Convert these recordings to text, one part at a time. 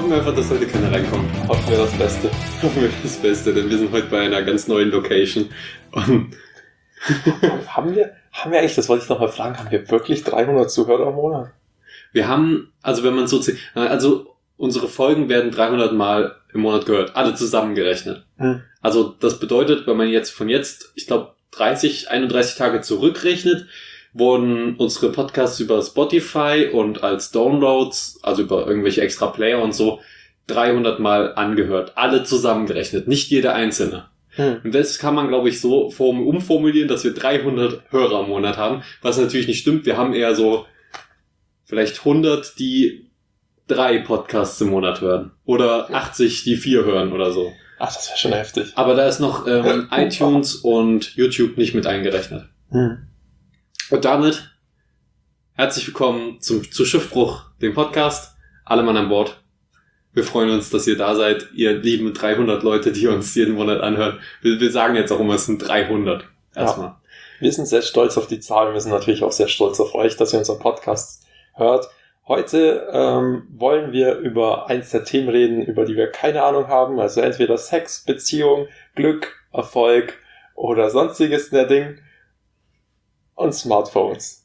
Hoffen wir einfach, dass heute keiner reinkommt. Hoffen wir das Beste. Hoffen wir das Beste, denn wir sind heute bei einer ganz neuen Location. Und haben wir eigentlich, das wollte ich noch mal fragen, haben wir wirklich 300 Zuhörer im Monat? wir haben, also wenn man so zählt, also unsere Folgen werden 300 Mal im Monat gehört, alle zusammengerechnet. Also das bedeutet, wenn man jetzt ich glaube 31 Tage zurückrechnet, wurden unsere Podcasts über Spotify und als Downloads, also über irgendwelche extra Player und so, 300 Mal angehört. Alle zusammengerechnet, nicht jeder einzelne. Und das kann man, glaube ich, so umformulieren, dass wir 300 Hörer im Monat haben, was natürlich nicht stimmt. Wir haben eher so vielleicht 100, die 3 Podcasts im Monat hören. Oder 80, die 4 hören oder so. Ach, das wäre schon heftig. Aber da ist noch iTunes und YouTube nicht mit eingerechnet. Und damit herzlich willkommen zu Schiffbruch, dem Podcast. Alle Mann an Bord. Wir freuen uns, dass ihr da seid, ihr lieben 300 Leute, die uns jeden Monat anhören. Wir sagen jetzt auch immer, es sind 300. Erstmal. Ja. Wir sind sehr stolz auf die Zahl. Wir sind natürlich auch sehr stolz auf euch, dass ihr unseren Podcast hört. Heute wollen wir über eins der Themen reden, über die wir keine Ahnung haben. Also entweder Sex, Beziehung, Glück, Erfolg oder sonstiges in der Ding. Und Smartphones.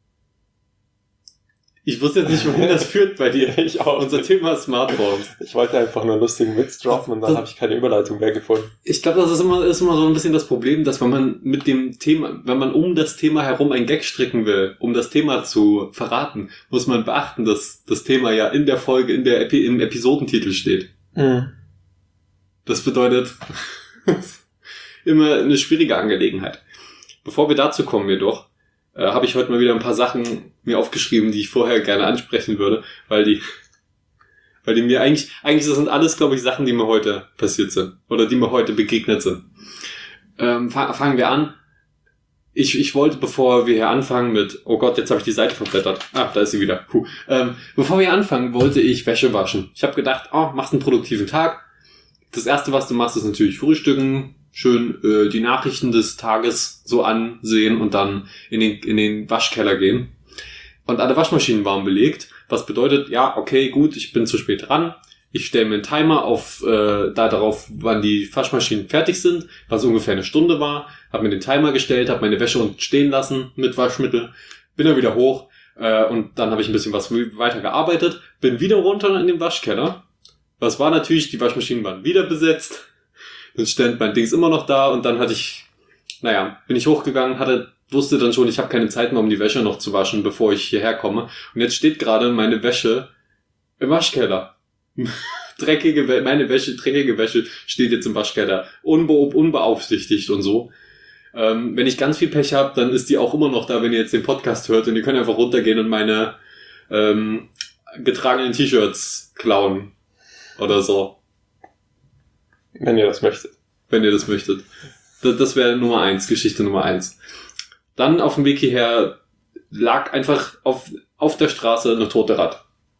Ich wusste jetzt nicht, wohin das führt bei dir. Ich auch. Unser Thema ist Smartphones. Ich wollte einfach nur einen lustigen Witz droppen und dann habe ich keine Überleitung mehr gefunden. Ich glaube, das ist immer so ein bisschen das Problem, dass wenn man um das Thema herum einen Gag stricken will, um das Thema zu verraten, muss man beachten, dass das Thema ja in der Folge, im Episodentitel steht. Das bedeutet, immer eine schwierige Angelegenheit. Bevor wir dazu kommen jedoch, habe ich heute mal wieder ein paar Sachen mir aufgeschrieben, die ich vorher gerne ansprechen würde, weil die mir eigentlich das sind alles, glaube ich, Sachen, die mir heute passiert sind oder die mir heute begegnet sind. Fangen wir an. Ich wollte, bevor wir hier anfangen mit, oh Gott, jetzt habe ich die Seite verblättert. Da ist sie wieder. Bevor wir anfangen, wollte ich Wäsche waschen. Ich habe gedacht, machst einen produktiven Tag. Das erste, was du machst, ist natürlich frühstücken. Schön die Nachrichten des Tages so ansehen und dann in den Waschkeller gehen. Und alle Waschmaschinen waren belegt, was bedeutet, ja, okay, gut, ich bin zu spät dran. Ich stelle mir einen Timer darauf, wann die Waschmaschinen fertig sind, was ungefähr eine Stunde war. Habe mir den Timer gestellt, habe meine Wäsche unten stehen lassen mit Waschmittel, bin dann wieder hoch und dann habe ich ein bisschen was weiter gearbeitet, bin wieder runter in den Waschkeller. Was war natürlich, die Waschmaschinen waren wieder besetzt. Dann stand mein Dings immer noch da und dann bin ich hochgegangen, wusste dann schon, ich habe keine Zeit mehr, um die Wäsche noch zu waschen, bevor ich hierher komme. Und jetzt steht gerade meine Wäsche im Waschkeller. Dreckige Wäsche steht jetzt im Waschkeller. Unbeaufsichtigt und so. Wenn ich ganz viel Pech habe, dann ist die auch immer noch da, wenn ihr jetzt den Podcast hört und ihr könnt einfach runtergehen und meine getragenen T-Shirts klauen. Oder so. Wenn ihr das möchtet. Das wäre Geschichte Nummer 1. Dann auf dem Weg hierher lag einfach auf der Straße eine tote Ratte.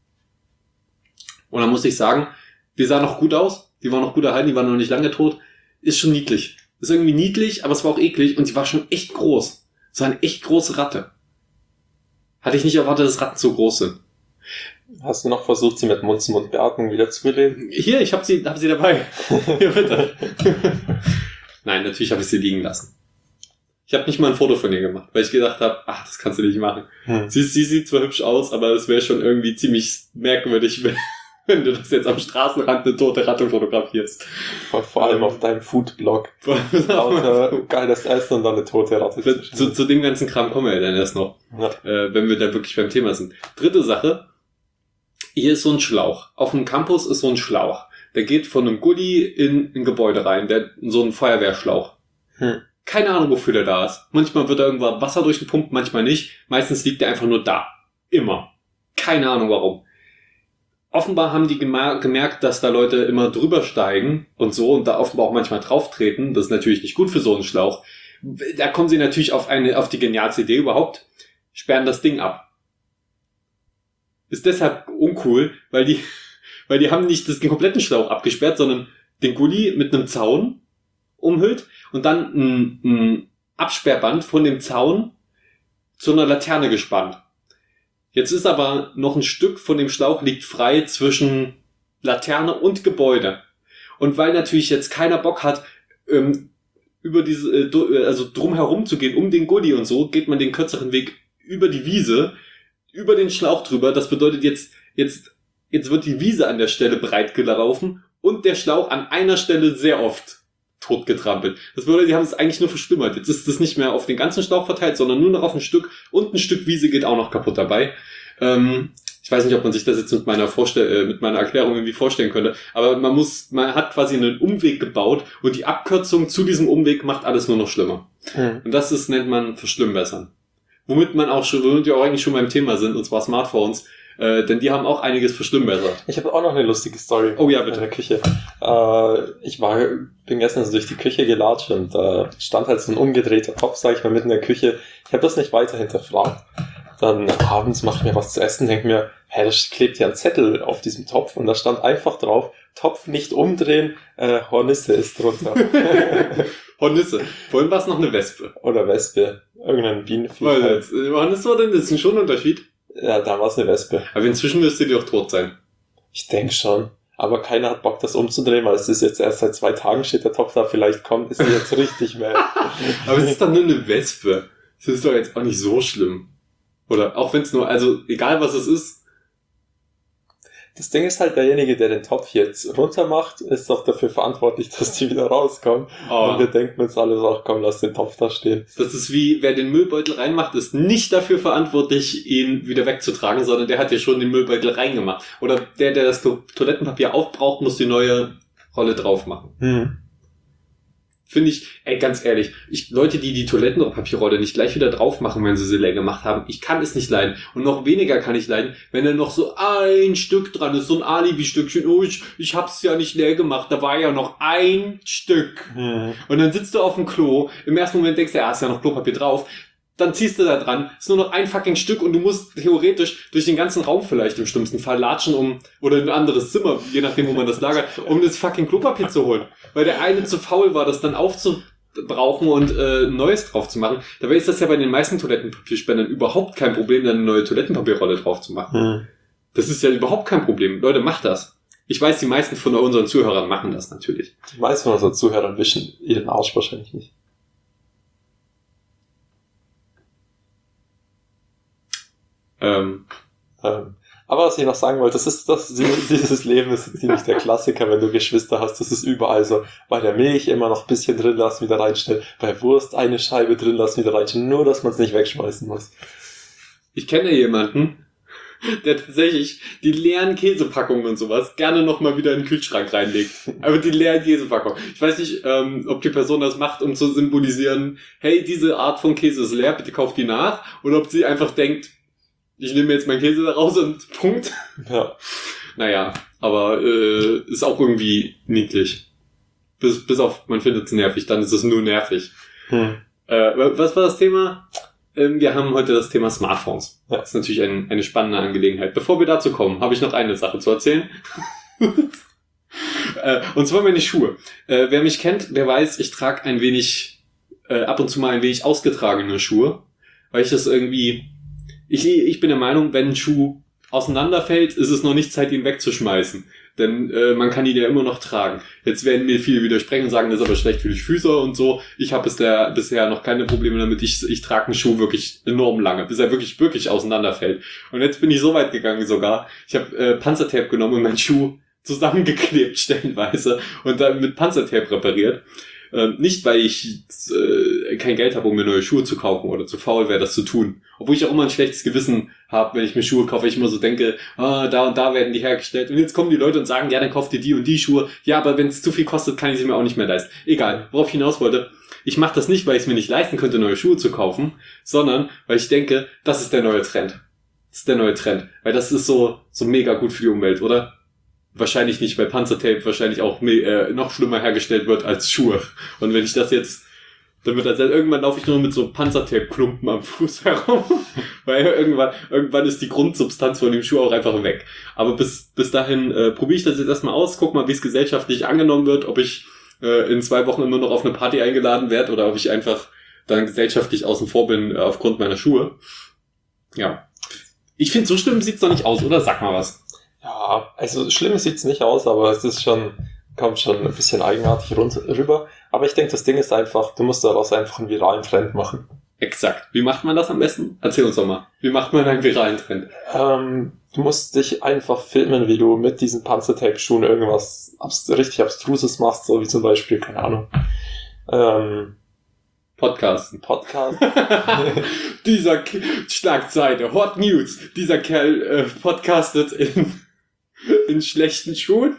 Und dann musste ich sagen, die sah noch gut aus, die war noch gut erhalten, die war noch nicht lange tot. Ist schon niedlich. Ist irgendwie niedlich, aber es war auch eklig und die war schon echt groß. Es war eine echt große Ratte. Hatte ich nicht erwartet, dass Ratten so groß sind. Hast du noch versucht, sie mit Mund-zu-Mund-Beatmung wieder zu beleben? Hier, ich hab sie dabei. Hier, bitte. Nein, natürlich habe ich sie liegen lassen. Ich habe nicht mal ein Foto von ihr gemacht, weil ich gedacht habe, das kannst du nicht machen. Sie sieht zwar hübsch aus, aber es wäre schon irgendwie ziemlich merkwürdig, wenn du das jetzt am Straßenrand eine tote Ratte fotografierst. Vor allem auf deinem Foodblog. Lauter geiles Essen und dann eine tote Ratte. Zu dem ganzen Kram kommen wir dann erst noch. Ja. Wenn wir da wirklich beim Thema sind. Dritte Sache. Hier ist so ein Schlauch. Auf dem Campus ist so ein Schlauch. Der geht von einem Gully in ein Gebäude rein. So ein Feuerwehrschlauch. Keine Ahnung, wofür der da ist. Manchmal wird da irgendwann Wasser durchgepumpt, manchmal nicht. Meistens liegt der einfach nur da. Immer. Keine Ahnung warum. Offenbar haben die gemerkt, dass da Leute immer drüber steigen und so und da offenbar auch manchmal drauf treten. Das ist natürlich nicht gut für so einen Schlauch. Da kommen sie natürlich auf die genialste Idee überhaupt. Sperren das Ding ab. Ist deshalb uncool, weil die haben nicht den kompletten Schlauch abgesperrt, sondern den Gully mit einem Zaun umhüllt und dann ein Absperrband von dem Zaun zu einer Laterne gespannt. Jetzt ist aber noch ein Stück von dem Schlauch liegt frei zwischen Laterne und Gebäude. Und weil natürlich jetzt keiner Bock hat, über diese, also drum herum zu gehen, um den Gully und so, geht man den kürzeren Weg über die Wiese, über den Schlauch drüber. Das bedeutet jetzt wird die Wiese an der Stelle breit gelaufen und der Schlauch an einer Stelle sehr oft totgetrampelt. Das bedeutet, die haben es eigentlich nur verschlimmert. Jetzt ist es nicht mehr auf den ganzen Schlauch verteilt, sondern nur noch auf ein Stück und ein Stück Wiese geht auch noch kaputt dabei. Ich weiß nicht, ob man sich das jetzt mit meiner Erklärung irgendwie vorstellen könnte, aber man hat quasi einen Umweg gebaut und die Abkürzung zu diesem Umweg macht alles nur noch schlimmer. Und das nennt man Verschlimmbessern. Womit wir auch eigentlich schon beim Thema sind, und zwar Smartphones, denn die haben auch einiges verschlimmbessert. Ich habe auch noch eine lustige Story. Oh ja, bitte. In der Küche. Bin gestern so durch die Küche gelatscht und stand halt so ein umgedrehter Topf, sag ich mal, mitten in der Küche. Ich habe das nicht weiter hinterfragt. Dann abends mache ich mir was zu essen, denke mir, da klebt ja ein Zettel auf diesem Topf und da stand einfach drauf, Topf nicht umdrehen, Hornisse ist drunter. Hornisse. Vorhin war es noch eine Wespe. Oder Wespe. Irgendein Bienenvieh. Hornisse war denn, das ist schon ein Unterschied. Ja, da war es eine Wespe. Aber inzwischen müsste die auch tot sein. Ich denke schon. Aber keiner hat Bock, das umzudrehen, weil es ist jetzt erst seit 2 Tagen steht der Topf da, vielleicht ist die jetzt richtig mad. Aber es ist doch nur eine Wespe. Das ist doch jetzt auch nicht so schlimm. Oder auch wenn es nur, also egal was es ist. Das Ding ist halt, derjenige, der den Topf jetzt runter macht, ist doch dafür verantwortlich, dass die wieder rauskommen. Und wir denken uns alle so, ach komm, lass den Topf da stehen. Das ist wie, wer den Müllbeutel reinmacht, ist nicht dafür verantwortlich, ihn wieder wegzutragen, sondern der hat ja schon den Müllbeutel reingemacht. Oder der das Toilettenpapier aufbraucht, muss die neue Rolle drauf machen. Finde ich, ganz ehrlich, Leute, die Toilettenpapierrolle nicht gleich wieder drauf machen, wenn sie leer gemacht haben, ich kann es nicht leiden. Und noch weniger kann ich leiden, wenn da noch so ein Stück dran ist, so ein Alibi-Stückchen. Oh, ich hab's ja nicht leer gemacht, da war ja noch ein Stück. Und dann sitzt du auf dem Klo, im ersten Moment denkst du, ja, ist ja noch Klopapier drauf. Dann ziehst du da dran, ist nur noch ein fucking Stück und du musst theoretisch durch den ganzen Raum vielleicht im schlimmsten Fall latschen, oder in ein anderes Zimmer, je nachdem, wo man das lagert, um das fucking Klopapier zu holen. Weil der eine zu faul war, das dann aufzubrauchen und Neues drauf zu machen. Dabei ist das ja bei den meisten Toilettenpapierspendern überhaupt kein Problem, dann eine neue Toilettenpapierrolle drauf zu machen. Das ist ja überhaupt kein Problem. Leute, macht das. Ich weiß, die meisten von unseren Zuhörern machen das natürlich. Die meisten von unseren Zuhörern wischen ihren Arsch wahrscheinlich nicht. Aber was ich noch sagen wollte, dieses Leben ist ziemlich der Klassiker, wenn du Geschwister hast, das ist überall so. Bei der Milch immer noch ein bisschen drin lassen, wieder reinstellen. Bei Wurst eine Scheibe drin lassen, wieder reinstellen. Nur, dass man es nicht wegschmeißen muss. Ich kenne jemanden, der tatsächlich die leeren Käsepackungen und sowas gerne nochmal wieder in den Kühlschrank reinlegt. Aber die leeren Käsepackungen. Ich weiß nicht, ob die Person das macht, um zu symbolisieren, hey, diese Art von Käse ist leer, bitte kauft die nach. Oder ob sie einfach denkt, ich nehme jetzt meinen Käse da raus und Punkt. Ja. Naja, aber ist auch irgendwie niedlich. Bis auf, man findet es nervig, dann ist es nur nervig. Was war das Thema? Wir haben heute das Thema Smartphones. Ja. Das ist natürlich eine spannende Angelegenheit. Bevor wir dazu kommen, habe ich noch eine Sache zu erzählen. Und zwar meine Schuhe. Wer mich kennt, der weiß, ich trage ein wenig, ab und zu mal ein wenig ausgetragene Schuhe. Weil ich das irgendwie... Ich bin der Meinung, wenn ein Schuh auseinanderfällt, ist es noch nicht Zeit, ihn wegzuschmeißen. Denn man kann ihn ja immer noch tragen. Jetzt werden mir viele widersprechen und sagen, das ist aber schlecht für die Füße und so. Ich habe bisher noch keine Probleme damit. Ich trage einen Schuh wirklich enorm lange, bis er wirklich, wirklich auseinanderfällt. Und jetzt bin ich so weit gegangen sogar. Ich habe Panzertape genommen und meinen Schuh zusammengeklebt stellenweise und dann mit Panzertape repariert. Nicht, weil ich kein Geld habe, um mir neue Schuhe zu kaufen oder zu faul wäre, das zu tun. Obwohl ich auch immer ein schlechtes Gewissen habe, wenn ich mir Schuhe kaufe, ich immer so denke, da und da werden die hergestellt. Und jetzt kommen die Leute und sagen, ja, dann kauft ihr die und die Schuhe. Ja, aber wenn es zu viel kostet, kann ich sie mir auch nicht mehr leisten. Egal, worauf ich hinaus wollte. Ich mache das nicht, weil ich es mir nicht leisten könnte, neue Schuhe zu kaufen, sondern weil ich denke, das ist der neue Trend. Das ist der neue Trend. Weil das ist so mega gut für die Umwelt, oder? Wahrscheinlich nicht, weil Panzertape wahrscheinlich auch noch schlimmer hergestellt wird als Schuhe. Und wenn ich das jetzt, dann wird das irgendwann laufe ich nur mit so Panzertape-Klumpen am Fuß herum, weil irgendwann ist die Grundsubstanz von dem Schuh auch einfach weg. Aber bis dahin probiere ich das jetzt erstmal aus, guck mal, wie es gesellschaftlich angenommen wird, ob ich in 2 Wochen immer noch auf eine Party eingeladen werde oder ob ich einfach dann gesellschaftlich außen vor bin aufgrund meiner Schuhe. Ja. Ich finde, so schlimm sieht's doch nicht aus, oder? Sag mal was. Ja, Ja, also schlimm sieht's nicht aus, aber es ist kommt schon ein bisschen eigenartig rüber. Aber ich denke, das Ding ist einfach, du musst daraus einfach einen viralen Trend machen. Exakt. Wie macht man das am besten? Erzähl uns doch mal. Wie macht man einen viralen Trend? Du musst dich einfach filmen, wie du mit diesen Panzertape-Schuhen irgendwas richtig Abstruses machst, so wie zum Beispiel, keine Ahnung, Podcast. ein Podcast. Dieser Schlagzeile, Hot News. Dieser Kerl podcastet in schlechten Schuhen.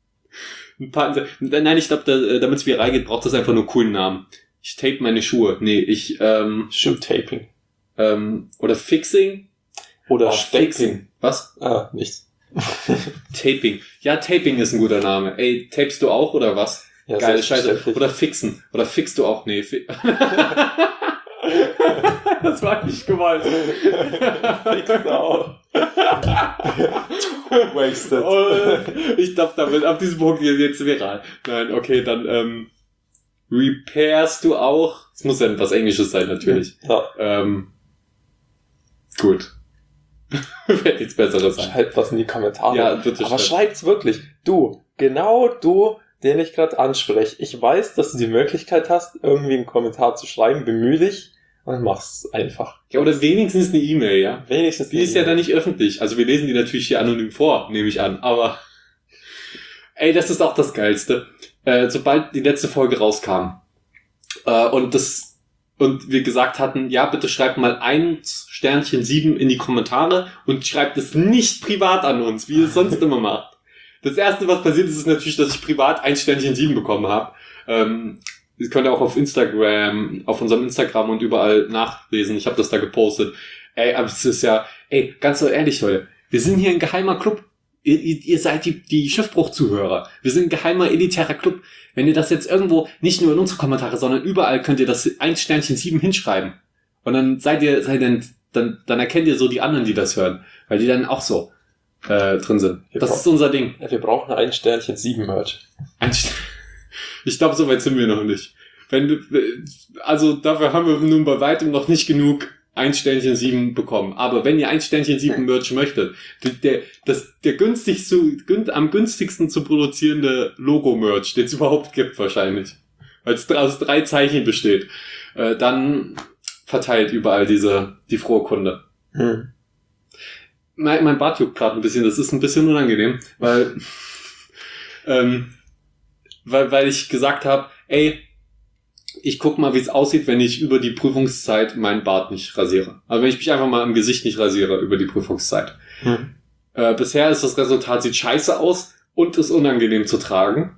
Nein, ich glaube, damit es viral geht, braucht das einfach nur einen coolen Namen. Ich tape meine Schuhe. Nee, Shoe-Taping. Oder Fixing. Oder Fixing. Was? Nichts. Taping. Ja, Taping ist ein guter Name. Ey, tapest du auch oder was? Ja, geile Scheiße. Oder Fixen. Oder fixst du auch? Nee. Das war nicht gewollt. Fixst du auch. Wasted. Ich glaube, damit ab diesem Punkt jetzt viral. Nein, okay, dann repairst du auch. Es muss ja was Englisches sein, natürlich. Ja. Gut. Wird nichts Besseres sein. Schreibt was in die Kommentare. Ja, bitte. Aber schreibt's wirklich. Genau du, den ich gerade anspreche. Ich weiß, dass du die Möglichkeit hast, irgendwie einen Kommentar zu schreiben. Bemühe dich und mach's einfach. Ja, oder wenigstens eine E-Mail, ja. Wenigstens. Die ist ja dann nicht öffentlich. Also wir lesen die natürlich hier anonym vor, nehme ich an. Aber ey, das ist auch das Geilste. Sobald die letzte Folge rauskam und wir gesagt hatten, ja, bitte schreibt mal 1,7 in die Kommentare und schreibt es nicht privat an uns, wie ihr es sonst immer macht. Das erste, was passiert ist natürlich, dass ich privat 1,7 bekommen habe. Ihr könnt auch auf Instagram, auf unserem Instagram und überall nachlesen. Ich habe das da gepostet. Ey, aber es ist ja, ganz so ehrlich, Leute. Wir sind hier ein geheimer Club. Ihr seid die Schiffbruch-Zuhörer. Wir sind ein geheimer, elitärer Club. Wenn ihr das jetzt irgendwo, nicht nur in unsere Kommentare, sondern überall könnt ihr das 1,7 hinschreiben. Und dann dann erkennt ihr so die anderen, die das hören. Weil die dann auch so drin sind. Das ist unser Ding. Ja, wir brauchen 1,7 Merch. Ich glaube, so weit sind wir noch nicht. Also dafür haben wir nun bei weitem noch nicht genug 1,7 bekommen. Aber wenn ihr 1,7 Merch möchtet, am günstigsten zu produzierende Logo-Merch, den es überhaupt gibt wahrscheinlich, weil es aus 3 Zeichen besteht, dann verteilt überall die frohe Kunde. Mein Bart juckt gerade ein bisschen, das ist ein bisschen unangenehm, weil ich gesagt habe, ich guck mal, wie es aussieht, wenn ich über die Prüfungszeit meinen Bart nicht rasiere. Also wenn ich mich einfach mal im Gesicht nicht rasiere über die Prüfungszeit. Bisher ist das Resultat, sieht scheiße aus und ist unangenehm zu tragen.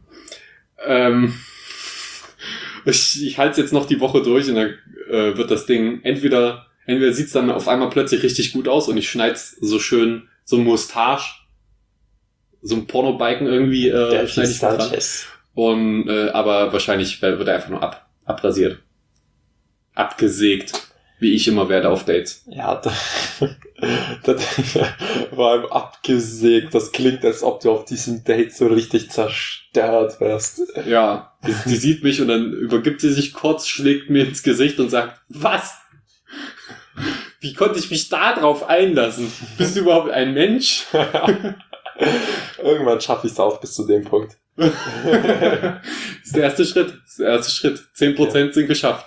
Ich halte es jetzt noch die Woche durch und dann wird das Ding entweder sieht es dann auf einmal plötzlich richtig gut aus und ich schneide es so schön, so ein Mustache, so ein Pornobalken irgendwie schneide ich dran. Und aber wahrscheinlich wird er einfach nur abrasiert. Abgesägt. Wie ich immer werde auf Dates. Ja, vor allem abgesägt. Das klingt, als ob du auf diesem Date so richtig zerstört wirst. Ja, die sieht mich und dann übergibt sie sich kurz, schlägt mir ins Gesicht und sagt, was? Wie konnte ich mich da drauf einlassen? Bist du überhaupt ein Mensch? Irgendwann schaffe ich es auch bis zu dem Punkt. Das ist der erste Schritt. 10% sind geschafft.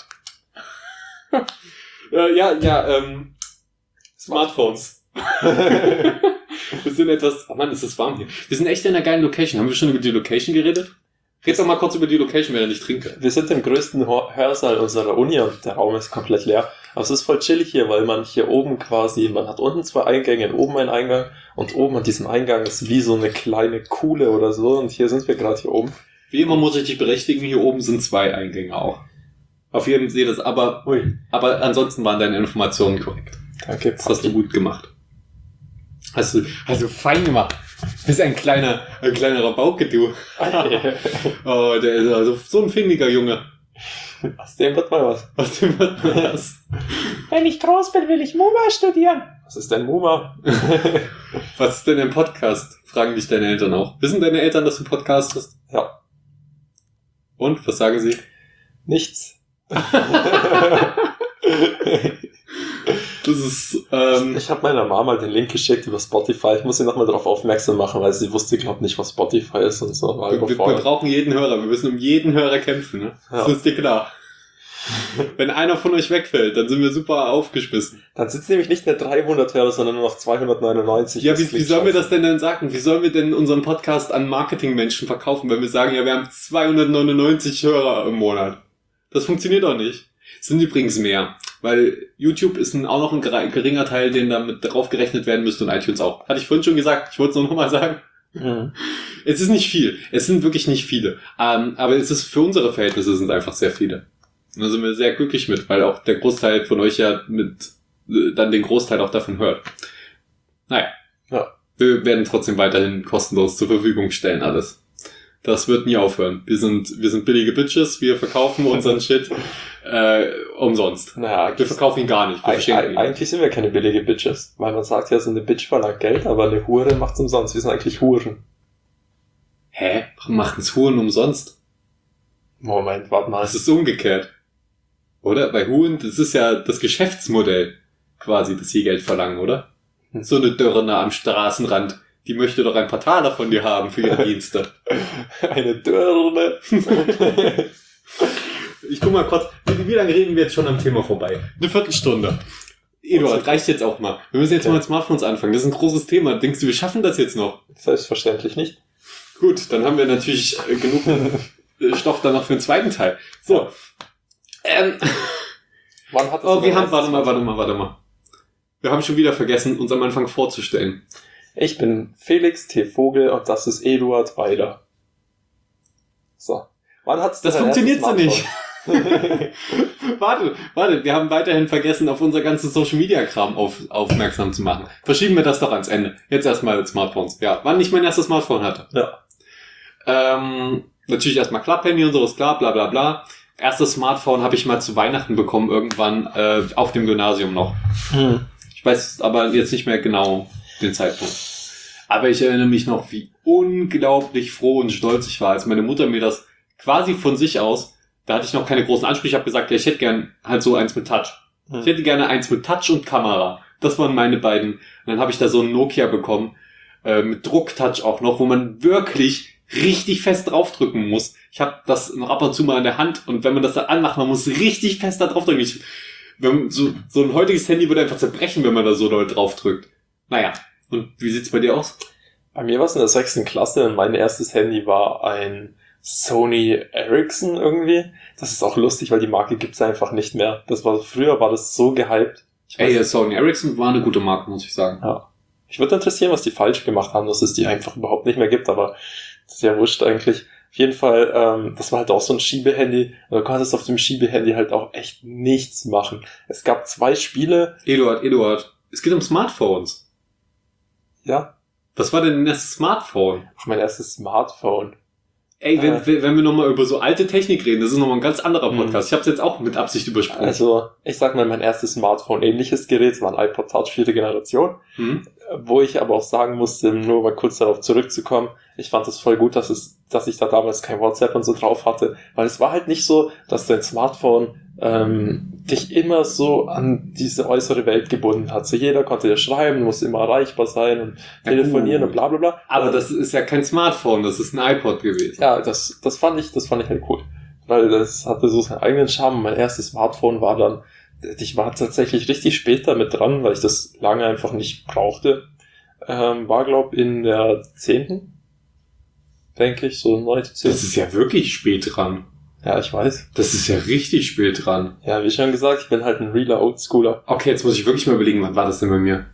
Smartphones. Wir sind etwas... Oh Mann, ist das warm hier. Wir sind echt in einer geilen Location. Haben wir schon über die Location geredet? Red doch mal kurz über die Location, während ich trinke. Wir sind im größten Hörsaal unserer Uni und der Raum ist komplett leer. Aber es ist voll chillig hier, weil man hier oben man hat unten 2 Eingänge, oben einen Eingang und oben an diesem Eingang ist wie so eine kleine Kuhle oder so und hier sind wir gerade hier oben. Wie immer muss ich dich berechtigen, hier oben sind 2 Eingänge auch. Auf jeden Fall das, aber ansonsten waren deine Informationen korrekt. Danke. Das hast du gut gemacht. Hast du fein gemacht. Du bist ein kleiner Rabauke, du. Oh, der ist also so ein findiger Junge. Aus dem wird mal was. Wenn ich groß bin, will ich MUMA studieren. Was ist denn MUMA? Was ist denn ein Podcast? Fragen dich deine Eltern auch. Wissen deine Eltern, dass du podcastest? Ja. Und, was sagen sie? Nichts. Das ist, Ich habe meiner Mama den Link geschickt über Spotify. Ich muss sie nochmal darauf aufmerksam machen, weil sie wusste, glaube nicht, was Spotify ist und so. wir brauchen jeden Hörer. Wir müssen um jeden Hörer kämpfen, ne? Das ist dir klar. Wenn einer von euch wegfällt, dann sind wir super aufgeschmissen. Dann sind es nämlich nicht mehr 300 Hörer, sondern nur noch 299. Ja, wie sollen wir das denn dann sagen? Wie sollen wir denn unseren Podcast an Marketingmenschen verkaufen, wenn wir sagen, ja, wir haben 299 Hörer im Monat? Das funktioniert doch nicht. Es sind übrigens mehr, weil YouTube ist auch noch ein geringer Teil, den damit drauf gerechnet werden müsste und iTunes auch. Hatte ich vorhin schon gesagt, ich wollte es nur noch mal sagen. Mhm. Es ist nicht viel. Es sind wirklich nicht viele. Aber es ist für unsere Verhältnisse sind einfach sehr viele. Und da sind wir sehr glücklich mit, weil auch der Großteil von euch ja dann den Großteil auch davon hört. Naja. Ja. Wir werden trotzdem weiterhin kostenlos zur Verfügung stellen, alles. Das wird nie aufhören. Wir sind billige Bitches, wir verkaufen unseren Shit umsonst. Naja, Wir verkaufen ihn gar nicht. Wir verschenken ihn. Eigentlich sind wir keine billige Bitches, weil man sagt ja, so eine Bitch verlangt Geld, aber eine Hure macht's umsonst. Wir sind eigentlich Huren. Hä? Warum machen's Huren umsonst? Moment, warte mal. Das ist umgekehrt. Oder? Bei Huren, das ist ja das Geschäftsmodell quasi, dass sie Geld verlangen, oder? So eine Dörrner am Straßenrand, die möchte doch ein paar Taler von dir haben für ihre Dienste. Eine Dörrne. Ich guck mal kurz, wie lange reden wir jetzt schon am Thema vorbei? Eine Viertelstunde. Eduard, reicht jetzt auch mal. Wir müssen jetzt mal mit Smartphones anfangen. Das ist ein großes Thema. Denkst du, wir schaffen das jetzt noch? Selbstverständlich nicht. Gut, dann haben wir natürlich genug Stoff dann noch für den zweiten Teil. So. Wann hat warte mal. Wir haben schon wieder vergessen, uns am Anfang vorzustellen. Ich bin Felix T. Vogel und das ist Eduard Weiler. So. Wann hat's das funktioniert so nicht. Warte, wir haben weiterhin vergessen, auf unser ganzes Social-Media-Kram aufmerksam zu machen. Verschieben wir das doch ans Ende. Jetzt erstmal Smartphones. Ja, wann ich mein erstes Smartphone hatte. Ja. Natürlich erstmal Klapphandy und so, ist klar, bla bla bla. Erstes Smartphone habe ich mal zu Weihnachten bekommen, irgendwann auf dem Gymnasium noch. Ich weiß aber jetzt nicht mehr genau den Zeitpunkt. Aber ich erinnere mich noch, wie unglaublich froh und stolz ich war, als meine Mutter mir das quasi von sich aus, da hatte ich noch keine großen Ansprüche, ich habe gesagt, ja, ich hätte gern halt so eins mit Touch. Ich hätte gerne eins mit Touch und Kamera. Das waren meine beiden. Und dann habe ich da so ein Nokia bekommen, mit Drucktouch auch noch, wo man wirklich richtig fest draufdrücken muss. Ich habe das noch ab und zu mal in der Hand und wenn man das dann anmacht, man muss richtig fest da draufdrücken. So ein heutiges Handy würde einfach zerbrechen, wenn man da so doll draufdrückt. Naja, und wie sieht's bei dir aus? Bei mir war es in der 6. Klasse und mein erstes Handy war ein Sony Ericsson irgendwie. Das ist auch lustig, weil die Marke gibt's einfach nicht mehr. Früher war das so gehypt. Sony Ericsson war eine gute Marke, muss ich sagen. Ja. Ich würde interessieren, was die falsch gemacht haben, dass es die einfach überhaupt nicht mehr gibt, aber das ist ja wurscht eigentlich. Auf jeden Fall, das war halt auch so ein Schiebehandy. Und du konntest auf dem Schiebehandy halt auch echt nichts machen. Es gab 2 Spiele. Eduard, es geht um Smartphones. Ja. Was war denn dein erstes Smartphone? Ach, mein erstes Smartphone. Wenn wir nochmal über so alte Technik reden, das ist nochmal ein ganz anderer Podcast. Ich habe es jetzt auch mit Absicht übersprungen. Also, ich sag mal, mein erstes Smartphone, ähnliches Gerät, war ein iPod Touch 4. Generation. Wo ich aber auch sagen musste, nur mal kurz darauf zurückzukommen, ich fand es voll gut, dass ich da damals kein WhatsApp und so drauf hatte, weil es war halt nicht so, dass dein Smartphone dich immer so an diese äußere Welt gebunden hat. So jeder konnte dir schreiben, musste immer erreichbar sein und telefonieren und bla bla bla. Aber das ist ja kein Smartphone, das ist ein iPod gewesen. Ja, das fand ich halt cool. Weil das hatte so seinen eigenen Charme. Mein erstes Smartphone war dann, ich war tatsächlich richtig spät damit dran, weil ich das lange einfach nicht brauchte. War, glaub, in der 10. Denke ich, so 9. 10. Das ist ja wirklich spät dran. Ja, ich weiß. Das ist ja richtig spät dran. Ja, wie schon gesagt, ich bin halt ein realer Oldschooler. Okay, jetzt muss ich wirklich mal überlegen, wann war das denn bei mir?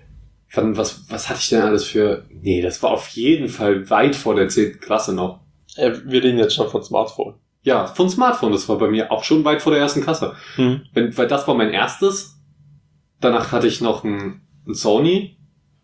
Was hatte ich denn alles für... Nee, das war auf jeden Fall weit vor der 10. Klasse noch. Wir reden jetzt schon von Smartphone. Ja, von Smartphone. Das war bei mir auch schon weit vor der 1. Klasse. Weil das war mein erstes. Danach hatte ich noch ein Sony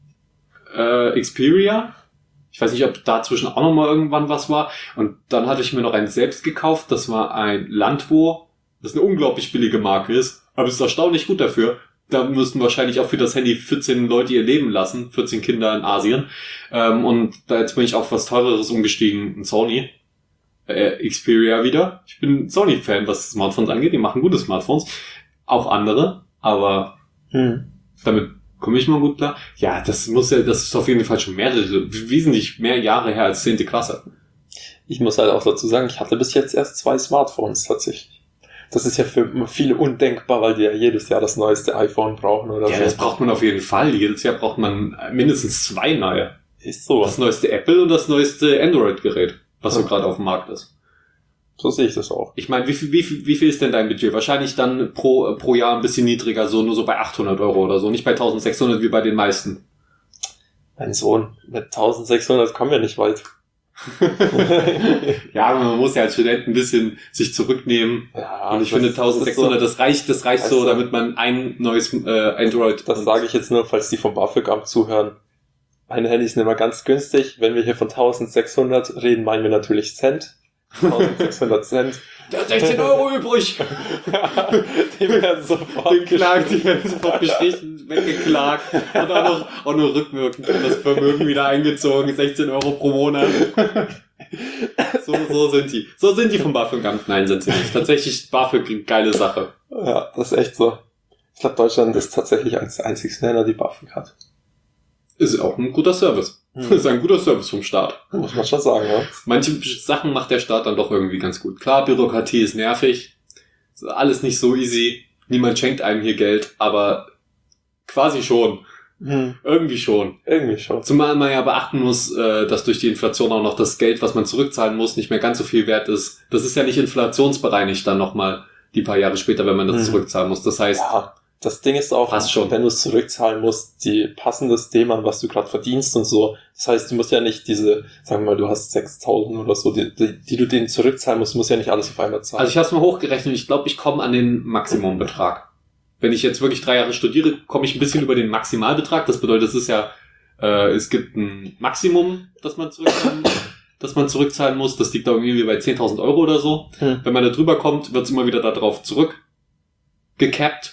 Xperia. Ich weiß nicht, ob dazwischen auch noch mal irgendwann was war. Und dann hatte ich mir noch eins selbst gekauft. Das war ein Landwo, das eine unglaublich billige Marke ist. Aber es ist erstaunlich gut dafür. Da müssten wahrscheinlich auch für das Handy 14 Leute ihr Leben lassen. 14 Kinder in Asien. Und da jetzt bin ich auf was Teureres umgestiegen. Ein Sony Xperia wieder. Ich bin Sony-Fan, was Smartphones angeht. Die machen gute Smartphones. Auch andere. Aber Damit komme ich mal gut klar. Ja, das ist auf jeden Fall schon wesentlich mehr Jahre her als 10. Klasse. Ich muss halt auch dazu sagen, ich hatte bis jetzt erst 2 Smartphones tatsächlich. Das ist ja für viele undenkbar, weil die ja jedes Jahr das neueste iPhone brauchen oder so. Ja, das braucht man auf jeden Fall. Jedes Jahr braucht man mindestens 2 neue. Ist so. Das neueste Apple und das neueste Android-Gerät, was so gerade auf dem Markt ist. So sehe ich das auch. Ich meine, wie viel ist denn dein Budget? Wahrscheinlich dann pro Jahr ein bisschen niedriger, nur so bei 800 Euro oder so, nicht bei 1600 wie bei den meisten. Mein Sohn, mit 1600 kommen wir nicht weit. Ja, man muss ja als Student ein bisschen sich zurücknehmen. Ja, und ich finde 1600, das reicht also, so, damit man ein neues Android... Das sage ich jetzt nur, falls die vom BAföG-Amt zuhören. Meine Handys sind immer ganz günstig. Wenn wir hier von 1600 reden, meinen wir natürlich Cent. 1600 Cent. Der hat 16 Euro übrig. Die werden sofort gestrichen, weggeklagt und auch noch rückwirkend das Vermögen wieder eingezogen, 16 Euro pro Monat. So sind die. So sind die vom BAföG-Amt. Nein, sind sie nicht. Tatsächlich BAföG, geile Sache. Ja, das ist echt so. Ich glaube, Deutschland ist tatsächlich eines der einzigsten Länder, die BAföG hat. Ist auch ein guter Service. Ist ein guter Service vom Staat. Muss man schon sagen, ja. Manche Sachen macht der Staat dann doch irgendwie ganz gut. Klar, Bürokratie ist nervig. Ist alles nicht so easy. Niemand schenkt einem hier Geld, aber quasi schon. Irgendwie schon. Irgendwie schon. Zumal man ja beachten muss, dass durch die Inflation auch noch das Geld, was man zurückzahlen muss, nicht mehr ganz so viel wert ist. Das ist ja nicht inflationsbereinigt dann nochmal die paar Jahre später, wenn man das zurückzahlen muss. Das heißt... Ja. Das Ding ist auch, wenn du es zurückzahlen musst, die passen das dem an, was du gerade verdienst und so. Das heißt, du musst ja nicht sagen wir mal, du hast 6.000 oder so, die du denen zurückzahlen musst ja nicht alles auf einmal zahlen. Also ich habe es mal hochgerechnet, ich glaube, ich komme an den Maximumbetrag. Wenn ich jetzt wirklich 3 Jahre studiere, komme ich ein bisschen über den Maximalbetrag. Das bedeutet, es ist ja, es gibt ein Maximum, das man zurückzahlen muss. Das liegt da irgendwie bei 10.000 Euro oder so. Wenn man da drüber kommt, wird es immer wieder darauf zurückgecappt.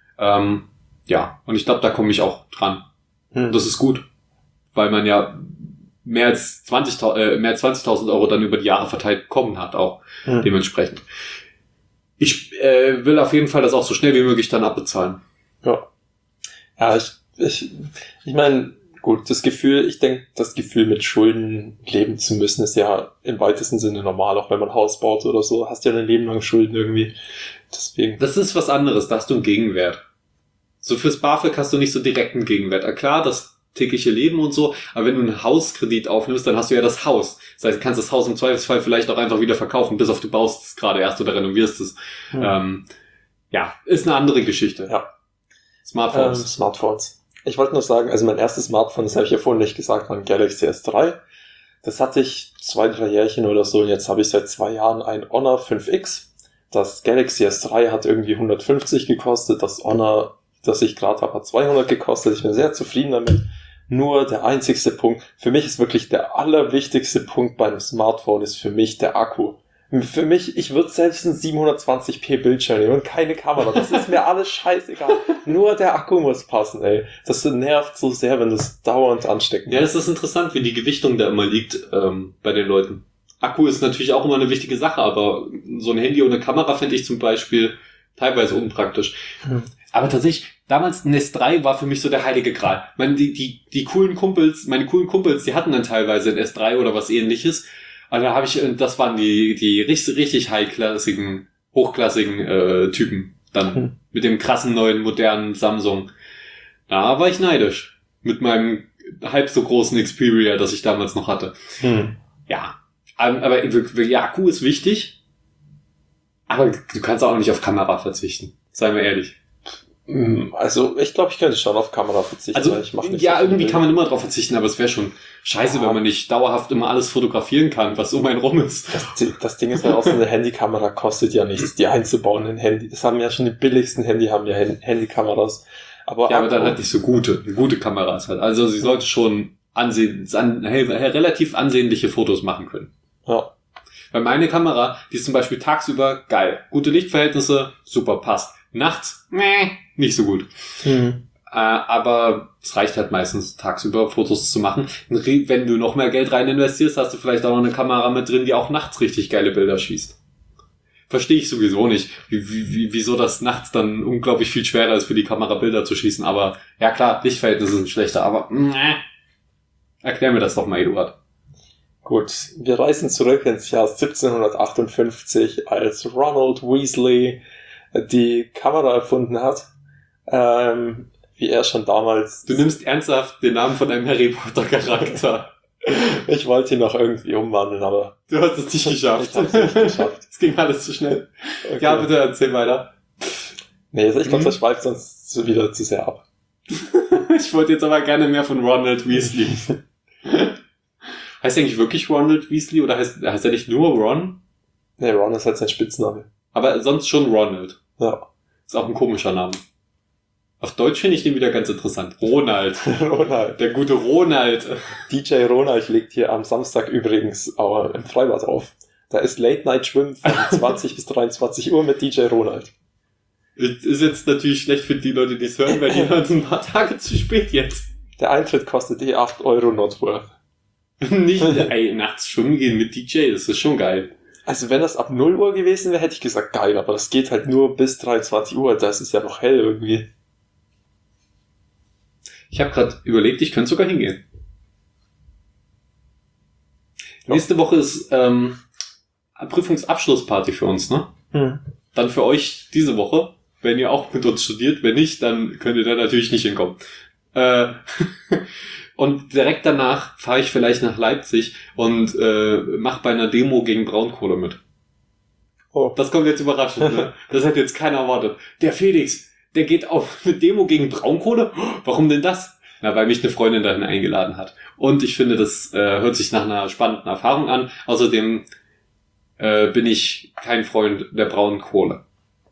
Ja, und ich glaube, da komme ich auch dran. Das ist gut, weil man ja mehr als 20.000 Euro dann über die Jahre verteilt bekommen hat, auch dementsprechend. Ich will auf jeden Fall das auch so schnell wie möglich dann abbezahlen. Ja. Ja, ich meine, gut, das Gefühl mit Schulden leben zu müssen, ist ja im weitesten Sinne normal, auch wenn man ein Haus baut oder so, hast ja dein Leben lang Schulden irgendwie. Deswegen. Das ist was anderes, da hast du einen Gegenwert. So fürs BAföG hast du nicht so direkt einen Gegenwert. Klar, das tägliche Leben und so, aber wenn du einen Hauskredit aufnimmst, dann hast du ja das Haus. Das heißt, du kannst das Haus im Zweifelsfall vielleicht auch einfach wieder verkaufen, bis auf du baust es gerade erst oder renovierst es. Ja, ist eine andere Geschichte. Ja. Smartphones. Ich wollte nur sagen, also mein erstes Smartphone, das habe ich ja vorhin nicht gesagt, war ein Galaxy S3. Das hatte ich 2-3 Jährchen oder so und jetzt habe ich seit 2 Jahren ein Honor 5X. Das Galaxy S3 hat irgendwie 150 gekostet, das Honor, das ich gerade habe, hat 200 gekostet. Ich bin sehr zufrieden damit. Nur der einzigste Punkt, für mich ist wirklich der allerwichtigste Punkt bei einem Smartphone, ist für mich der Akku. Für mich, ich würde selbst einen 720p Bildschirm nehmen und keine Kamera. Das ist mir alles scheißegal. Nur der Akku muss passen, ey. Das nervt so sehr, wenn du es dauernd anstecken musst. Ja, es ist interessant, wie die Gewichtung da immer liegt bei den Leuten. Akku ist natürlich auch immer eine wichtige Sache, aber so ein Handy ohne Kamera finde ich zum Beispiel teilweise unpraktisch. Aber tatsächlich, damals ein S3 war für mich so der heilige Gral. Meine coolen Kumpels, die hatten dann teilweise ein S3 oder was ähnliches. Und da das waren die richtig hochklassigen Typen dann. Mit dem krassen neuen, modernen Samsung. Da war ich neidisch. Mit meinem halb so großen Xperia, das ich damals noch hatte. Ja. Aber ja, Akku ist wichtig. Aber du kannst auch nicht auf Kamera verzichten. Seien wir ehrlich. Also, ich glaube, ich könnte schon auf Kamera verzichten. Also, weil ich mach nicht ja, so irgendwie kann man immer drauf verzichten, aber es wäre schon scheiße, wenn man nicht dauerhaft immer alles fotografieren kann, was um einen rum ist. Das Ding ist ja auch, so eine Handykamera kostet ja nichts, die einzubauen in Handy. Das haben ja schon die billigsten haben ja Handykameras. Aber dann halt nicht so gute Kameras halt. Also, sie sollte schon relativ ansehnliche Fotos machen können. Ja. Weil meine Kamera, die ist zum Beispiel tagsüber geil. Gute Lichtverhältnisse, super, passt. Nachts, nicht so gut. Aber es reicht halt meistens, tagsüber Fotos zu machen. Wenn du noch mehr Geld rein investierst, hast du vielleicht auch noch eine Kamera mit drin, die auch nachts richtig geile Bilder schießt. verstehe ich sowieso nicht, wieso das nachts dann unglaublich viel schwerer ist, für die Kamera Bilder zu schießen. Aber ja klar, Lichtverhältnisse sind schlechter, aber erklär mir das doch mal, Eduard. Gut, wir reisen zurück ins Jahr 1758, als Ronald Weasley die Kamera erfunden hat. Wie er schon damals... Du nimmst ernsthaft den Namen von einem Harry Potter Charakter. Ich wollte ihn noch irgendwie umwandeln, aber... Du hast es nicht geschafft. Ich hab's nicht geschafft. Es ging alles zu schnell. Okay. Ja, bitte erzähl weiter. Nee, ich glaube, das schweift sonst wieder zu sehr ab. Ich wollte jetzt aber gerne mehr von Ronald Weasley. Heißt er eigentlich wirklich Ronald Weasley oder heißt er nicht nur Ron? Nee, Ron ist halt sein Spitzname. Aber sonst schon Ronald. Ja. Ist auch ein komischer Name. Auf Deutsch finde ich den wieder ganz interessant. Ronald. Ronald. Der gute Ronald. DJ Ronald legt hier am Samstag übrigens im Freibad auf. Da ist Late-Night-Schwimmen von 20 bis 23 Uhr mit DJ Ronald. Ist jetzt natürlich schlecht für die Leute, die es hören, weil die hören ein paar Tage zu spät jetzt. Der Eintritt kostet 8 Euro not worth. Nicht, nachts schwimmen gehen mit DJ, das ist schon geil. Also wenn das ab 0 Uhr gewesen wäre, hätte ich gesagt geil, aber das geht halt nur bis 23 Uhr, da ist es ja noch hell irgendwie. Ich habe gerade überlegt, ich könnte sogar hingehen. Ja. Nächste Woche ist Prüfungsabschlussparty für uns, ne? Dann für euch diese Woche, wenn ihr auch mit uns studiert. Wenn nicht, dann könnt ihr da natürlich nicht hinkommen. Und direkt danach fahre ich vielleicht nach Leipzig und mache bei einer Demo gegen Braunkohle mit. Oh. Das kommt jetzt überraschend, ne? Das hat jetzt keiner erwartet. Der Felix, der geht auf eine Demo gegen Braunkohle? Warum denn das? Na, weil mich eine Freundin dahin eingeladen hat. Und ich finde, das hört sich nach einer spannenden Erfahrung an. Außerdem bin ich kein Freund der braunen Kohle.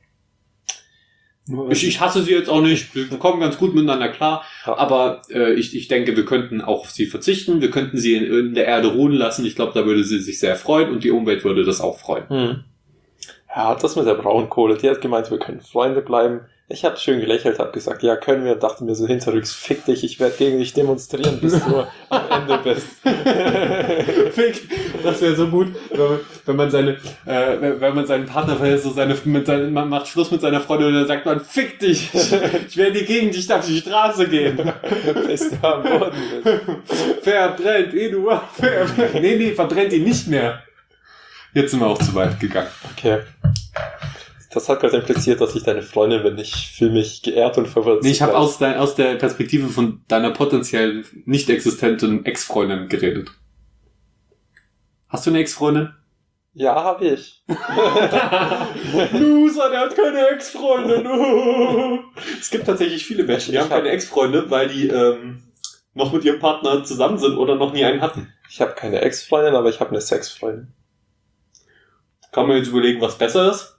Ich hasse sie jetzt auch nicht. Wir kommen ganz gut miteinander klar. Ja. Aber ich denke, wir könnten auch auf sie verzichten. Wir könnten sie in der Erde ruhen lassen. Ich glaube, da würde sie sich sehr freuen und die Umwelt würde das auch freuen. Ja, das mit der Braunkohle, die hat gemeint, wir können Freunde bleiben. Ich habe schön gelächelt, habe gesagt, ja, können wir, und dachte mir so hinterrücks, fick dich, ich werde gegen dich demonstrieren, bis du am Ende bist. Fick, das wäre so gut, wenn man seinen Partner verlässt, so man macht Schluss mit seiner Freundin und dann sagt man, fick dich, ich werde gegen dich auf die Straße gehen. Bis du am Boden bist. Verbrennt, Eduard, verbrennt. Nee, verbrennt ihn nicht mehr. Jetzt sind wir auch zu weit gegangen. Okay. Das hat gerade impliziert, dass ich deine Freundin bin. Ich fühle mich geehrt und verwirrt. Nee, ich habe aus der Perspektive von deiner potenziell nicht existenten Ex-Freundin geredet. Hast du eine Ex-Freundin? Ja, habe ich. Loser, der hat keine Ex-Freundin. Es gibt tatsächlich viele Menschen, die haben keine Ex-Freunde, weil die noch mit ihrem Partner zusammen sind oder noch nie einen hatten. Ich habe keine Ex-Freundin, aber ich habe eine Sex-Freundin. Kann man jetzt überlegen, was besser ist?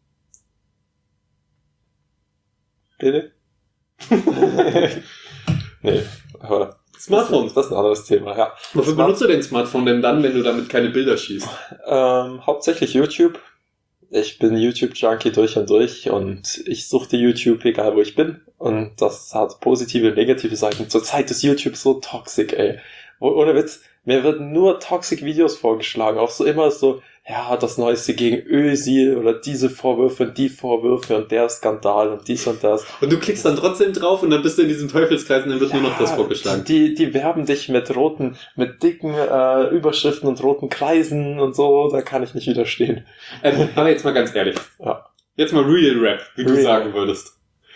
Bitte? Nee, aber Smartphones. Das ist ein anderes Thema, ja. Wofür benutzt du dein Smartphone denn dann, wenn du damit keine Bilder schießt? Hauptsächlich YouTube. Ich bin YouTube-Junkie durch und durch und ich suchte YouTube, egal wo ich bin. Und das hat positive und negative Seiten. Zurzeit ist YouTube so toxic, ey. Ohne Witz, mir werden nur Toxic-Videos vorgeschlagen. Auch so immer so, ja, das Neueste gegen Özil oder diese Vorwürfe und die Vorwürfe und der Skandal und dies und das. Und du klickst dann trotzdem drauf und dann bist du in diesem Teufelskreis und dann wird nur noch das vorgeschlagen. Die werben dich mit dicken Überschriften und roten Kreisen und so, da kann ich nicht widerstehen. Aber jetzt mal ganz ehrlich. Ja. Jetzt mal Real Rap, wie du sagen würdest.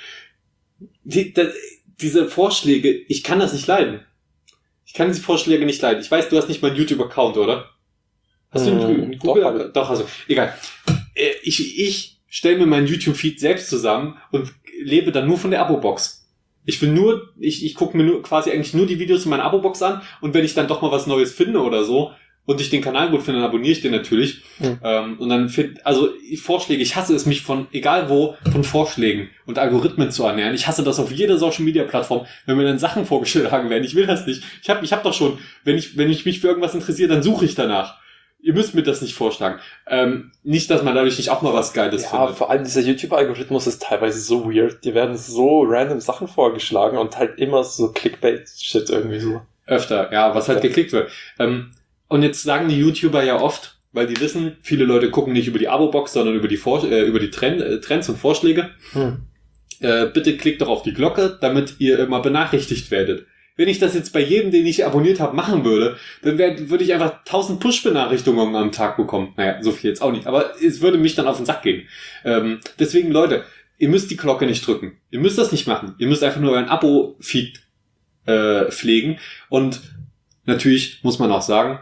Diese Vorschläge, ich kann das nicht leiden. Ich kann diese Vorschläge nicht leiden. Ich weiß, du hast nicht mal einen YouTube-Account, oder? Hast du einen Google-Account? Doch, also, egal. Ich stelle mir meinen YouTube-Feed selbst zusammen und lebe dann nur von der Abo-Box. Ich gucke mir quasi eigentlich nur die Videos in meiner Abo-Box an und wenn ich dann doch mal was Neues finde oder so und ich den Kanal gut finde, dann abonniere ich den natürlich. Und dann Vorschläge, ich hasse es mich egal wo, von Vorschlägen und Algorithmen zu ernähren. Ich hasse das auf jeder Social-Media-Plattform, wenn mir dann Sachen vorgeschlagen werden. Ich will das nicht. Ich hab doch schon, wenn ich mich für irgendwas interessiere, dann suche ich danach. Ihr müsst mir das nicht vorschlagen. Nicht, dass man dadurch nicht auch mal was Geiles findet. Ja, vor allem dieser YouTube-Algorithmus ist teilweise so weird. Die werden so random Sachen vorgeschlagen und halt immer so Clickbait-Shit irgendwie so. Öfter, ja, was halt geklickt wird. Und jetzt sagen die YouTuber ja oft, weil die wissen, viele Leute gucken nicht über die Abo-Box, sondern über die Trends und Vorschläge. Bitte klickt doch auf die Glocke, damit ihr immer benachrichtigt werdet. Wenn ich das jetzt bei jedem, den ich abonniert habe, machen würde, dann würde ich einfach 1000 Push-Benachrichtigungen am Tag bekommen. Naja, so viel jetzt auch nicht, aber es würde mich dann auf den Sack gehen. Deswegen, Leute, ihr müsst die Glocke nicht drücken. Ihr müsst das nicht machen. Ihr müsst einfach nur euren Abo-Feed pflegen. Und natürlich muss man auch sagen,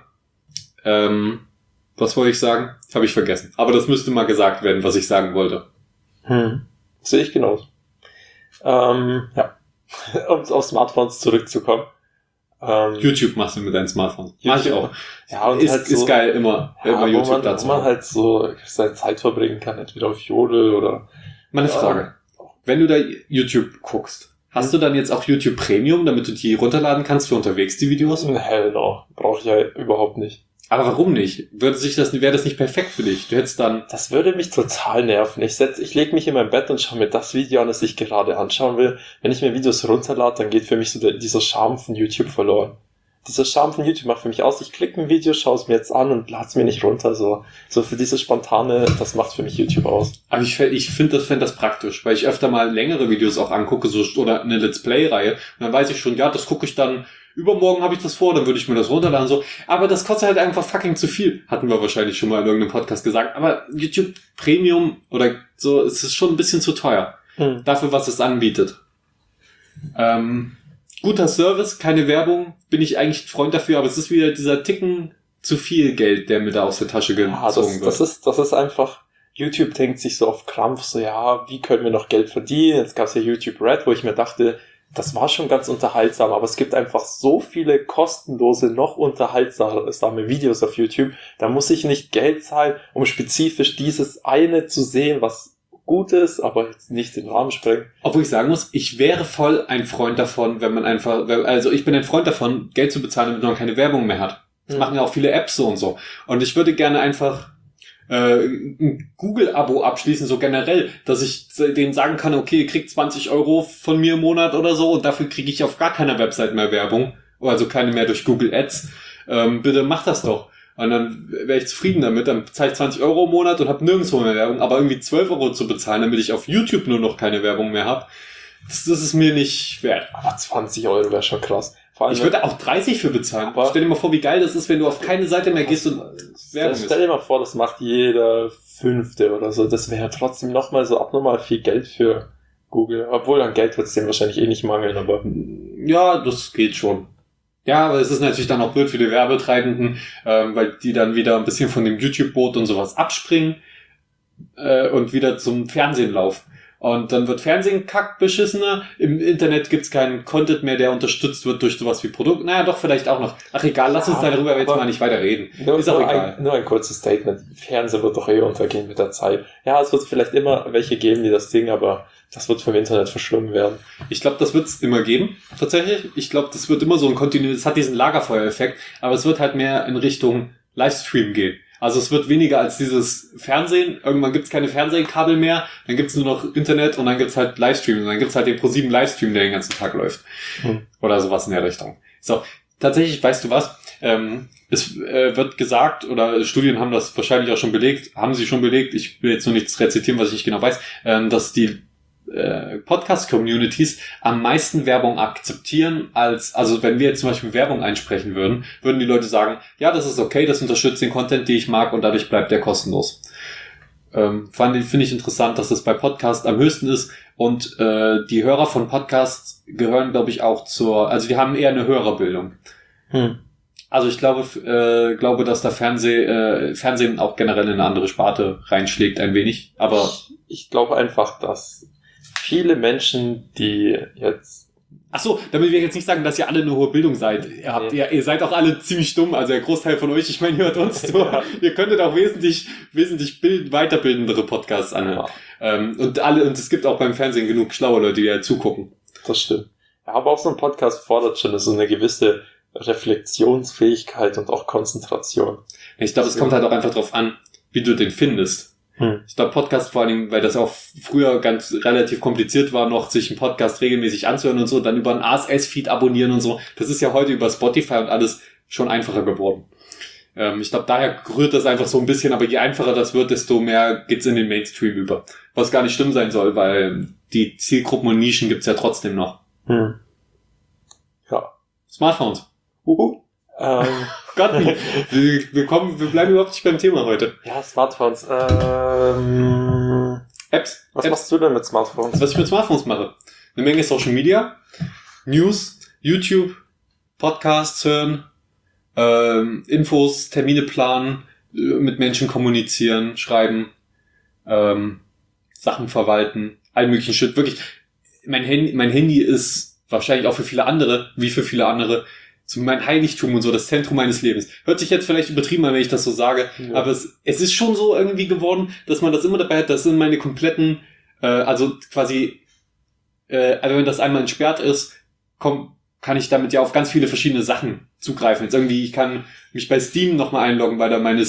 was wollte ich sagen? Das habe ich vergessen. Aber das müsste mal gesagt werden, was ich sagen wollte. Sehe ich genauso. Ja. Um auf Smartphones zurückzukommen. YouTube machst du mit deinem Smartphone. Mach ich auch. Ja, und ist, halt so, ist geil, immer YouTube dazu. Wo man halt so seine Zeit verbringen kann, entweder auf Jodel oder... Meine Frage. Wenn du da YouTube guckst, hast du dann jetzt auch YouTube Premium, damit du die runterladen kannst für unterwegs, die Videos? Hell no. Brauche ich ja überhaupt nicht. Aber warum nicht? Wäre das nicht perfekt für dich? Du hättest dann... Das würde mich total nerven. Ich lege mich in mein Bett und schaue mir das Video an, das ich gerade anschauen will. Wenn ich mir Videos runterlade, dann geht für mich so dieser Charme von YouTube verloren. Dieser Charme von YouTube macht für mich aus, ich klicke ein Video, schaue es mir jetzt an und lade es mir nicht runter. So für dieses Spontane, das macht für mich YouTube aus. Aber ich fände das praktisch, weil ich öfter mal längere Videos auch angucke, oder eine Let's Play-Reihe. Und dann weiß ich schon, ja, das gucke ich dann... Übermorgen habe ich das vor, dann würde ich mir das runterladen, so. Aber das kostet halt einfach fucking zu viel. Hatten wir wahrscheinlich schon mal in irgendeinem Podcast gesagt. Aber YouTube Premium oder so, es ist schon ein bisschen zu teuer. Dafür, was es anbietet. Guter Service, keine Werbung, bin ich eigentlich ein Freund dafür, aber es ist wieder dieser Ticken zu viel Geld, der mir da aus der Tasche gezogen wird. Das ist einfach, YouTube denkt sich so auf Krampf, so, ja, wie können wir noch Geld verdienen? Jetzt gab es ja YouTube Red, wo ich mir dachte, das war schon ganz unterhaltsam, aber es gibt einfach so viele kostenlose, noch unterhaltsame Videos auf YouTube. Da muss ich nicht Geld zahlen, um spezifisch dieses eine zu sehen, was gut ist, aber jetzt nicht den Rahmen sprengt. Obwohl ich sagen muss, ich wäre voll ein Freund davon, wenn man einfach, also ich bin ein Freund davon, Geld zu bezahlen, damit man keine Werbung mehr hat. Das machen ja auch viele Apps so und so. Und ich würde gerne einfach ein Google-Abo abschließen, so generell, dass ich denen sagen kann, okay, ihr kriegt 20 € von mir im Monat oder so und dafür kriege ich auf gar keiner Website mehr Werbung, also keine mehr durch Google Ads. Bitte macht das doch. Und dann wäre ich zufrieden damit, dann zahle ich 20 € im Monat und habe nirgendwo mehr Werbung, aber irgendwie 12 € zu bezahlen, damit ich auf YouTube nur noch keine Werbung mehr habe, das ist mir nicht wert. Aber 20 € wäre schon krass. Ich würde auch 30 für bezahlen. Aber stell dir mal vor, wie geil das ist, wenn du auf keine Seite mehr gehst und Werbung ist. Stell dir mal vor, das macht jeder Fünfte oder so. Das wäre ja trotzdem nochmal so abnormal viel Geld für Google. Obwohl an Geld wird es dem wahrscheinlich eh nicht mangeln, aber... Ja, das geht schon. Ja, aber es ist natürlich dann auch blöd für die Werbetreibenden, weil die dann wieder ein bisschen von dem YouTube-Boot und sowas abspringen und wieder zum Fernsehen laufen. Und dann wird Fernsehen kackbeschissener. Im Internet gibt's keinen Content mehr, der unterstützt wird durch sowas wie Produkt. Naja, doch, vielleicht auch noch. Ach egal, lass uns darüber jetzt mal nicht weiter reden. Ist auch egal. Nur ein kurzes Statement. Fernsehen wird doch eh untergehen mit der Zeit. Ja, es wird vielleicht immer welche geben, die das Ding, aber das wird vom Internet verschlungen werden. Ich glaube, das wird's immer geben. Tatsächlich. Ich glaube, das wird immer so ein es hat diesen Lagerfeuereffekt, aber es wird halt mehr in Richtung Livestream gehen. Also es wird weniger als dieses Fernsehen. Irgendwann gibt's keine Fernsehkabel mehr, dann gibt's nur noch Internet und dann gibt's halt Livestream. Und dann gibt's halt den Pro7 Livestream, der den ganzen Tag läuft. Oder sowas in der Richtung. So, tatsächlich, weißt du was? Es wird gesagt, oder Studien haben das wahrscheinlich auch schon belegt, ich will jetzt nur nichts rezitieren, was ich nicht genau weiß, dass die Podcast-Communities am meisten Werbung akzeptieren also wenn wir jetzt zum Beispiel Werbung einsprechen würden die Leute sagen, ja, das ist okay, das unterstützt den Content, den ich mag und dadurch bleibt der kostenlos. Finde ich interessant, dass das bei Podcasts am höchsten ist und die Hörer von Podcasts gehören, glaube ich, auch also die haben eher eine Hörerbildung. Also ich glaube, dass da Fernsehen auch generell in eine andere Sparte reinschlägt ein wenig, aber ich glaube einfach, dass viele Menschen, die jetzt... Ach so, damit wir jetzt nicht sagen, dass ihr alle eine hohe Bildung seid. Ihr seid auch alle ziemlich dumm, also der Großteil von euch, ich meine, ihr hört uns zu. Ja. Ihr könntet auch wesentlich weiterbildendere Podcasts anhören. Ja. Und es gibt auch beim Fernsehen genug schlaue Leute, die ja zugucken. Das stimmt. Ja, aber auch so ein Podcast fordert schon so eine gewisse Reflexionsfähigkeit und auch Konzentration. Ich glaube, es kommt halt auch einfach drauf an, wie du den findest. Ich glaube, Podcast vor allem, weil das auch früher relativ kompliziert war, noch sich einen Podcast regelmäßig anzuhören und so, dann über einen RSS-Feed abonnieren und so. Das ist ja heute über Spotify und alles schon einfacher geworden. Ich glaube, daher rührt das einfach so ein bisschen, aber je einfacher das wird, desto mehr geht's in den Mainstream über. Was gar nicht schlimm sein soll, weil die Zielgruppen und Nischen gibt's ja trotzdem noch. Ja. Smartphones. Gott, wir bleiben überhaupt nicht beim Thema heute. Ja, Smartphones. Apps. Was machst du denn mit Smartphones? Was ich mit Smartphones mache? Eine Menge Social Media, News, YouTube, Podcasts hören, Infos, Termine planen, mit Menschen kommunizieren, schreiben, Sachen verwalten, all möglichen Shit. Wirklich, mein Handy ist wahrscheinlich auch für viele andere, wie für viele andere, so mein Heiligtum und so, das Zentrum meines Lebens. Hört sich jetzt vielleicht übertrieben an, wenn ich das so sage, aber es ist schon so irgendwie geworden, dass man das immer dabei hat. Das sind meine kompletten, also quasi, also wenn das einmal entsperrt ist, kann ich damit ja auf ganz viele verschiedene Sachen zugreifen. Jetzt irgendwie, ich kann mich bei Steam nochmal einloggen, weil da meine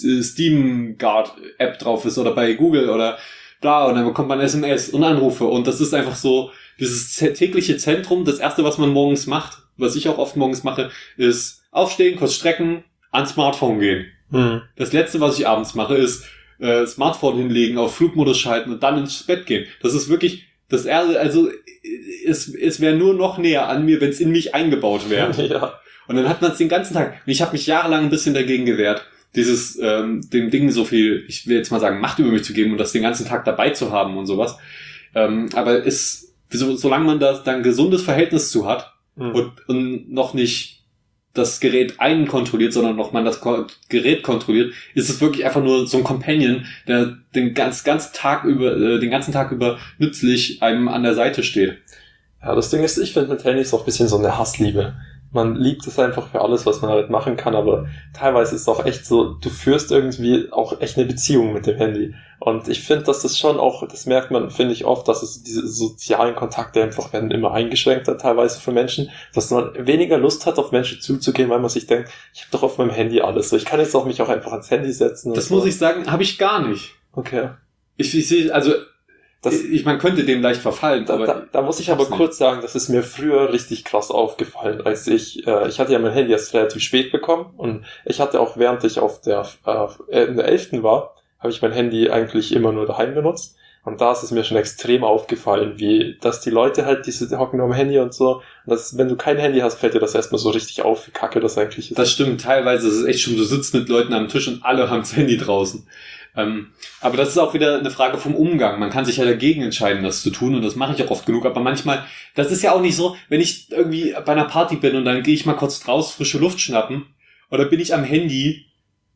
Steam Guard App drauf ist oder bei Google oder bla, und dann bekommt man SMS und Anrufe und das ist einfach so dieses tägliche Zentrum. Das erste, was man morgens macht, was ich auch oft morgens mache, ist aufstehen, kurz strecken, ans Smartphone gehen. Das letzte, was ich abends mache, ist Smartphone hinlegen, auf Flugmodus schalten und dann ins Bett gehen. Das ist wirklich das erste, also es wäre nur noch näher an mir, wenn es in mich eingebaut wäre. Ja. Und dann hat man es den ganzen Tag. Ich habe mich jahrelang ein bisschen dagegen gewehrt, dieses dem Ding so viel, ich will jetzt mal sagen, Macht über mich zu geben und das den ganzen Tag dabei zu haben und sowas. Aber solange man da dann ein gesundes Verhältnis zu hat und noch nicht das Gerät einen kontrolliert, sondern noch man das Gerät kontrolliert, ist es wirklich einfach nur so ein Companion, der den ganzen Tag über nützlich einem an der Seite steht. Ja, das Ding ist, ich finde mit Handys auch ein bisschen so eine Hassliebe. Man liebt es einfach für alles, was man halt machen kann, aber teilweise ist es auch echt so, du führst irgendwie auch echt eine Beziehung mit dem Handy. Und ich finde, dass das schon auch, das merkt man, finde ich oft, dass es diese sozialen Kontakte einfach werden immer eingeschränkter teilweise für Menschen, dass man weniger Lust hat, auf Menschen zuzugehen, weil man sich denkt, ich habe doch auf meinem Handy alles. So, ich kann jetzt auch mich auch einfach ans Handy setzen. Das muss ich sagen, habe ich gar nicht. Okay. Ich sehe, also man könnte dem leicht verfallen. Da muss ich aber kurz sagen, das ist mir früher richtig krass aufgefallen, als ich hatte ja mein Handy erst relativ spät bekommen und ich hatte auch, während ich auf in der 11. war, habe ich mein Handy eigentlich immer nur daheim benutzt und da ist es mir schon extrem aufgefallen, dass die Leute halt diese hocken nur am Handy und so und wenn du kein Handy hast, fällt dir das erstmal so richtig auf, wie kacke das eigentlich ist. Das stimmt, teilweise ist es echt schon, du sitzt mit Leuten am Tisch und alle haben das Handy draußen. Aber das ist auch wieder eine Frage vom Umgang. Man kann sich ja dagegen entscheiden, das zu tun und das mache ich auch oft genug. Aber manchmal, das ist ja auch nicht so, wenn ich irgendwie bei einer Party bin und dann gehe ich mal kurz raus, frische Luft schnappen oder bin ich am Handy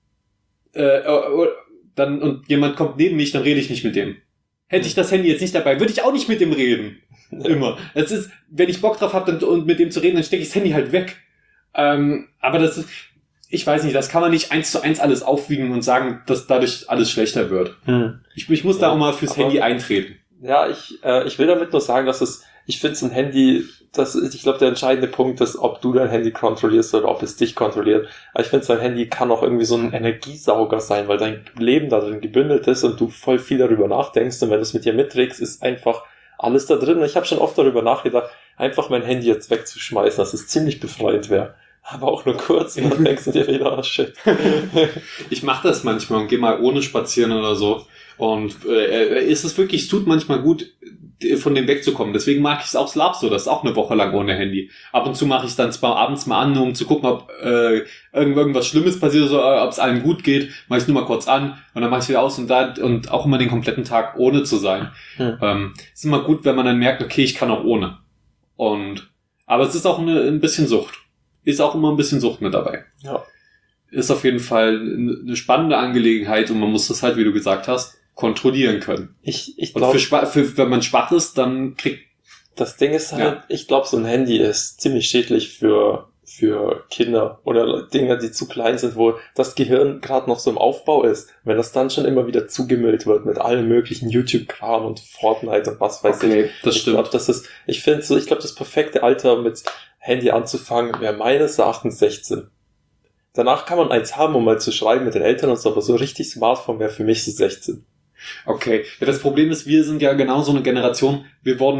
und jemand kommt neben mich, dann rede ich nicht mit dem. Hätte ich das Handy jetzt nicht dabei, würde ich auch nicht mit dem reden. Immer. Das ist, wenn ich Bock drauf habe und mit dem zu reden, dann stecke ich das Handy halt weg. Aber das ist, ich weiß nicht, das kann man nicht 1:1 alles aufwiegen und sagen, dass dadurch alles schlechter wird. Ich muss da auch mal fürs Handy eintreten. Ja, ich will damit nur sagen, ich finde ein Handy, ich glaube, der entscheidende Punkt ist, ob du dein Handy kontrollierst oder ob es dich kontrolliert. Aber ich finde, so ein Handy kann auch irgendwie so ein Energiesauger sein, weil dein Leben da drin gebündelt ist und du voll viel darüber nachdenkst und wenn du es mit dir mitträgst, ist einfach alles da drin. Und ich habe schon oft darüber nachgedacht, einfach mein Handy jetzt wegzuschmeißen, dass es ziemlich befreiend wäre. Aber auch nur kurz und dann denkst du dir wieder, oh shit. Ich mache das manchmal und gehe mal ohne spazieren oder so. Und es tut manchmal gut, von dem wegzukommen. Deswegen mag ich es auch Slap so, das ist auch eine Woche lang ohne Handy. Ab und zu mache ich es dann zwar abends mal an, um zu gucken, ob irgendwas Schlimmes passiert, so, ob es allen gut geht. Mache ich es nur mal kurz an und dann mache ich es wieder aus und auch immer den kompletten Tag ohne zu sein. Ist immer gut, wenn man dann merkt, okay, ich kann auch ohne. Aber es ist auch ein bisschen Sucht. Ist auch immer ein bisschen Sucht mit dabei. Ja. Ist auf jeden Fall eine spannende Angelegenheit und man muss das halt, wie du gesagt hast, kontrollieren können. Ich glaube, wenn man schwach ist, dann das Ding ist halt, ich glaube, so ein Handy ist ziemlich schädlich für Kinder oder Dinge, die zu klein sind, wo das Gehirn gerade noch so im Aufbau ist. Wenn das dann schon immer wieder zugemüllt wird mit allen möglichen YouTube-Kram und Fortnite und was weiß ich. Das stimmt. Ich glaube, das perfekte Alter mit Handy anzufangen wäre meines Erachtens 16. Danach kann man eins haben, um mal zu schreiben mit den Eltern und so, aber so richtig Smartphone wäre für mich so 16. Okay. Ja, das Problem ist, wir sind ja genau so eine Generation, wir wurden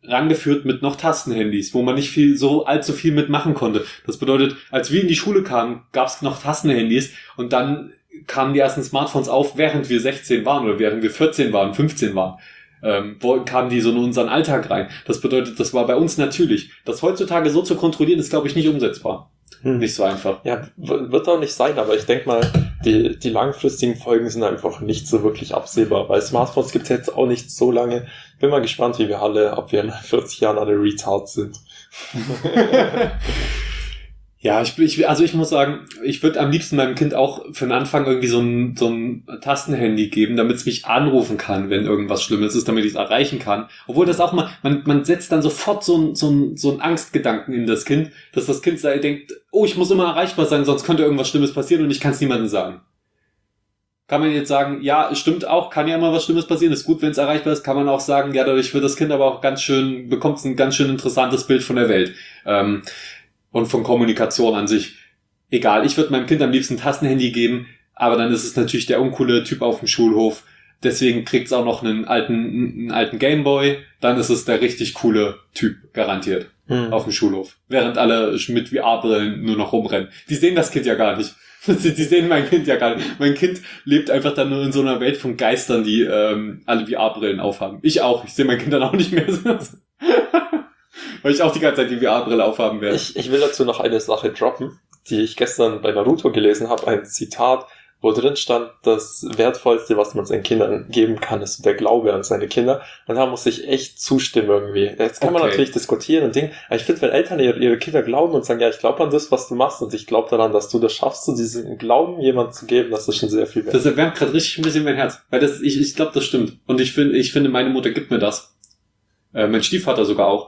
rangeführt mit noch Tastenhandys, wo man nicht so allzu viel mitmachen konnte. Das bedeutet, als wir in die Schule kamen, gab es noch Tastenhandys und dann kamen die ersten Smartphones auf, während wir 16 waren oder während wir 14 waren, 15 waren. Kamen die so in unseren Alltag rein. Das bedeutet, das war bei uns natürlich. Das heutzutage so zu kontrollieren, ist, glaube ich, nicht umsetzbar. Nicht so einfach. Ja, wird auch nicht sein, aber ich denke mal, die langfristigen Folgen sind einfach nicht so wirklich absehbar, weil Smartphones gibt es jetzt auch nicht so lange. Bin mal gespannt, wie wir alle, ob wir in 40 Jahren alle retard sind. Ja, ich muss sagen, ich würde am liebsten meinem Kind auch für den Anfang irgendwie so ein Tastenhandy geben, damit es mich anrufen kann, wenn irgendwas Schlimmes ist, damit ich es erreichen kann. Obwohl das auch mal, man setzt dann sofort so einen Angstgedanken in das Kind, dass das Kind denkt, oh, ich muss immer erreichbar sein, sonst könnte irgendwas Schlimmes passieren und ich kann es niemandem sagen. Kann man jetzt sagen, ja, stimmt auch, kann ja immer was Schlimmes passieren, ist gut, wenn es erreichbar ist, kann man auch sagen, ja, dadurch wird das Kind aber auch bekommt es ein ganz schön interessantes Bild von der Welt. Und von Kommunikation an sich. Egal, ich würde meinem Kind am liebsten ein Tastenhandy geben, aber dann ist es natürlich der uncoole Typ auf dem Schulhof. Deswegen kriegt es auch noch einen alten Gameboy. Dann ist es der richtig coole Typ, garantiert, auf dem Schulhof. Während alle mit VR-Brillen nur noch rumrennen. Die sehen das Kind ja gar nicht. Die sehen mein Kind ja gar nicht. Mein Kind lebt einfach dann nur in so einer Welt von Geistern, die alle VR-Brillen aufhaben. Ich auch. Ich sehe mein Kind dann auch nicht mehr. Weil ich auch die ganze Zeit die VR-Brille aufhaben werde. Ich will dazu noch eine Sache droppen, die ich gestern bei Naruto gelesen habe. Ein Zitat, wo drin stand, das Wertvollste, was man seinen Kindern geben kann, ist der Glaube an seine Kinder. Und da muss ich echt zustimmen irgendwie. Jetzt kann man natürlich diskutieren und Dingen. Aber ich finde, wenn Eltern ihre Kinder glauben und sagen, ja, ich glaube an das, was du machst und ich glaube daran, dass du das schaffst, so diesen Glauben jemandem zu geben, das ist schon sehr viel wert. Das erwärmt gerade richtig ein bisschen mein Herz. Weil ich glaube, das stimmt. Und ich finde, meine Mutter gibt mir das. Mein Stiefvater sogar auch.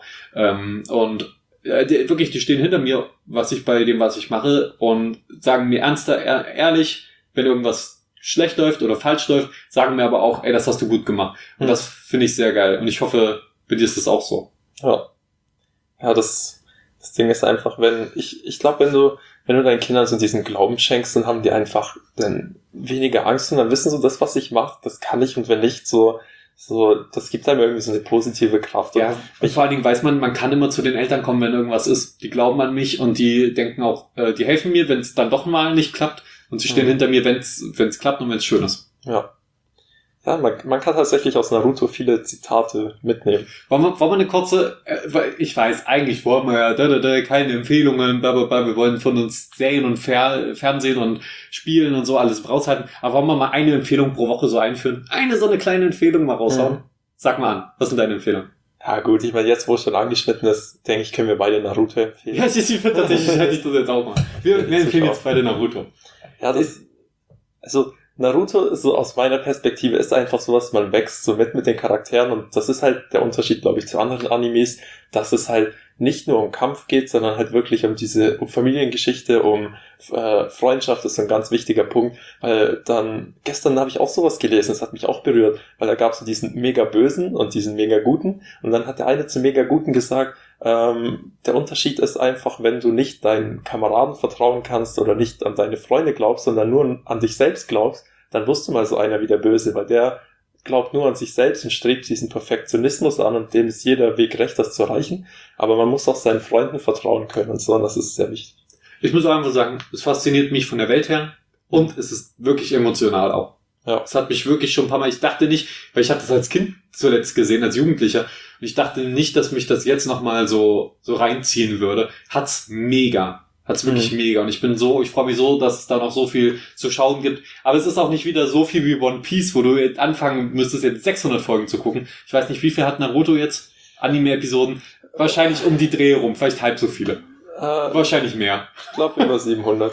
Die stehen hinter mir, was ich mache und sagen mir ehrlich, wenn irgendwas schlecht läuft oder falsch läuft, sagen mir aber auch, ey, das hast du gut gemacht. Und das finde ich sehr geil. Und ich hoffe, bei dir ist das auch so. Ja. Ja, das Ding ist einfach, ich glaube, wenn du deinen Kindern so diesen Glauben schenkst, dann haben die einfach dann weniger Angst und dann wissen so, das, was ich mache, das kann ich und wenn nicht, so, das gibt einem irgendwie so eine positive Kraft. Ja, und vor allen Dingen weiß man kann immer zu den Eltern kommen, wenn irgendwas ist. Die glauben an mich und die denken auch, die helfen mir, wenn es dann doch mal nicht klappt. Und sie stehen hinter mir, wenn es klappt und wenn es schön ist. Ja. Ja, man kann tatsächlich aus Naruto viele Zitate mitnehmen. Wollen wir eine kurze, ich weiß, eigentlich wollen wir ja keine Empfehlungen, blablabla, wir wollen von uns Serien und Fernsehen und Spielen und so alles raushalten, aber wollen wir mal eine Empfehlung pro Woche so einführen? So eine kleine Empfehlung mal raushauen? Sag mal an, was sind deine Empfehlungen? Ja gut, ich meine, jetzt wo es schon angeschnitten ist, denke ich, können wir beide Naruto empfehlen. Ja, ich finde tatsächlich, hätte ich das jetzt auch mal. Wir empfehlen jetzt beide Naruto. Ja, Naruto ist so aus meiner Perspektive ist einfach sowas, man wächst so mit den Charakteren und das ist halt der Unterschied, glaube ich, zu anderen Animes, dass es halt nicht nur um Kampf geht, sondern halt wirklich um Familiengeschichte, um Freundschaft, das ist ein ganz wichtiger Punkt, weil gestern habe ich auch sowas gelesen, das hat mich auch berührt, weil da gab es so diesen mega Bösen und diesen mega Guten und dann hat der eine zum mega Guten gesagt, der Unterschied ist einfach, wenn du nicht deinen Kameraden vertrauen kannst oder nicht an deine Freunde glaubst, sondern nur an dich selbst glaubst, dann wirst du mal so einer wie der Böse, weil der glaubt nur an sich selbst und strebt diesen Perfektionismus an und dem ist jeder Weg recht, das zu erreichen. Aber man muss auch seinen Freunden vertrauen können und so, und das ist sehr wichtig. Ich muss einfach sagen, es fasziniert mich von der Welt her und es ist wirklich emotional auch. Ja. Es hat mich wirklich schon ein paar Mal, ich dachte nicht, weil ich hatte das als Kind zuletzt gesehen, als Jugendlicher, und ich dachte nicht, dass mich das jetzt nochmal so reinziehen würde. Hat's wirklich mega. Und ich freue mich so, dass es da noch so viel zu schauen gibt. Aber es ist auch nicht wieder so viel wie One Piece, wo du anfangen müsstest, jetzt 600 Folgen zu gucken. Ich weiß nicht, wie viel hat Naruto jetzt? Anime-Episoden? Wahrscheinlich um die Dreh rum, vielleicht halb so viele. Wahrscheinlich mehr. Ich glaube über 700.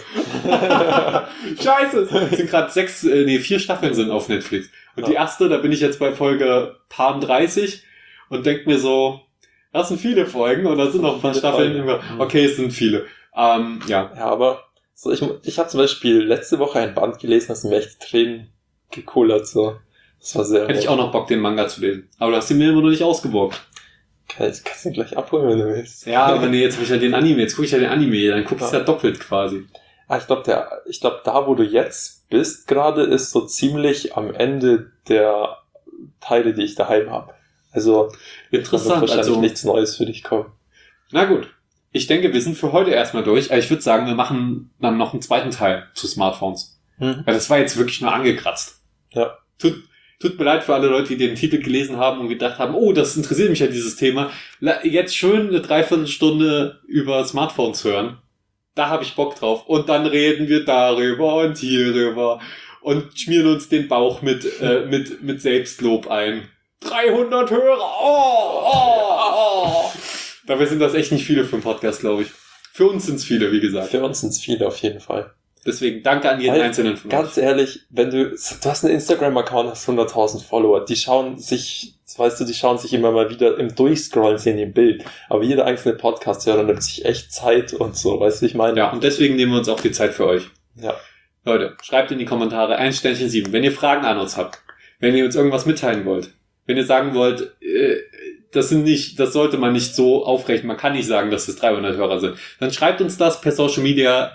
Scheiße! Es sind gerade 4 Staffeln sind auf Netflix. Und die erste, da bin ich jetzt bei Folge 30 und denk mir so, das sind viele Folgen und da sind noch ein paar Staffeln. Okay, es sind viele. Ja. Ja, aber so ich habe zum Beispiel letzte Woche ein Band gelesen, das mir echt Tränen gekullert, so. Das war sehr... Hätte ich auch noch Bock, den Manga zu lesen. Aber du hast ihn mir immer noch nicht ausgeborgt. Kannst du ihn gleich abholen, wenn du willst. Ja, aber nee, jetzt gucke ich ja den Anime, dann guck ich es ja doppelt quasi. Ich glaube, da, wo du jetzt bist, gerade ist so ziemlich am Ende der Teile, die ich daheim habe. Also, da wird Interessant. wahrscheinlich nichts Neues für dich kommen. Na gut. Ich denke, wir sind für heute erstmal durch. Aber ich würde sagen, wir machen dann noch einen zweiten Teil zu Smartphones. Weil das war jetzt wirklich nur angekratzt. Ja. Tut mir leid für alle Leute, die den Titel gelesen haben und gedacht haben, oh, das interessiert mich ja, dieses Thema. Jetzt schön eine Dreiviertelstunde über Smartphones hören. Da habe ich Bock drauf. Und dann reden wir darüber und hierüber und schmieren uns den Bauch mit Selbstlob ein. 300 Hörer! Oh! Dabei sind das echt nicht viele für einen Podcast, glaube ich. Für uns sind es viele, wie gesagt. Für uns sind es viele auf jeden Fall. Deswegen danke an jeden Einzelnen von euch. Ganz ehrlich, wenn du hast einen Instagram-Account, hast 100.000 Follower, die schauen sich immer mal wieder im Durchscrollen, sehen die im Bild. Aber jeder einzelne Podcast-Hörer nimmt sich echt Zeit und so, weißt du, wie ich meine? Ja, und deswegen nehmen wir uns auch die Zeit für euch. Ja. Leute, schreibt in die Kommentare 1 Sternchen 7, wenn ihr Fragen an uns habt. Wenn ihr uns irgendwas mitteilen wollt. Wenn ihr sagen wollt, das sollte man nicht so aufrechnen, man kann nicht sagen, dass es 300 Hörer sind. Dann schreibt uns das per Social Media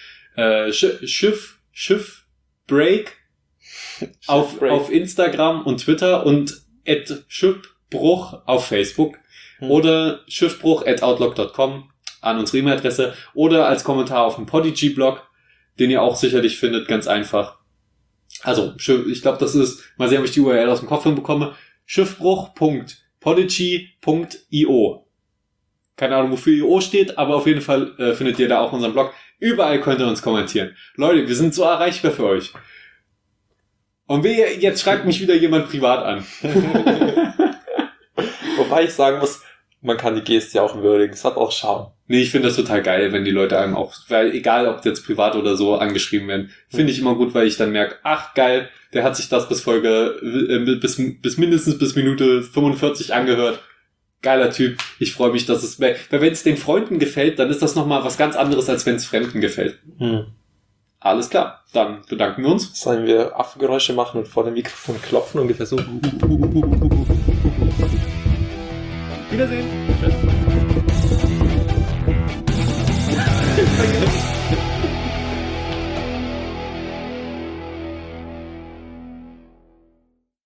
Schiffbreak auf Instagram und Twitter und @Schiffbruch auf Facebook oder schiffbruch@outlook.com an unsere E-Mail-Adresse oder als Kommentar auf dem Podigy-Blog, den ihr auch sicherlich findet, ganz einfach. Also, ich glaube, das ist, mal sehen, ob ich die URL aus dem Kopf hinbekomme, schiffbruch.podigy.io. Keine Ahnung, wofür IO steht, aber auf jeden Fall findet ihr da auch unseren Blog. Überall könnt ihr uns kommentieren. Leute, wir sind so erreichbar für euch. Und jetzt schreibt mich wieder jemand privat an. Wobei ich sagen muss, man kann die Geste ja auch würdigen. Es hat auch Charme. Nee, ich finde das total geil, wenn die Leute einem auch, weil egal ob jetzt privat oder so angeschrieben werden, finde ich immer gut, weil ich dann merke, ach geil, der hat sich das bis mindestens bis Minute 45 angehört. Geiler Typ. Ich freue mich, dass weil wenn es den Freunden gefällt, dann ist das nochmal was ganz anderes, als wenn es Fremden gefällt. Alles klar. Dann bedanken wir uns. Sollen wir Affengeräusche machen und vor dem Mikrofon klopfen, ungefähr so? Wiedersehen. Tschüss.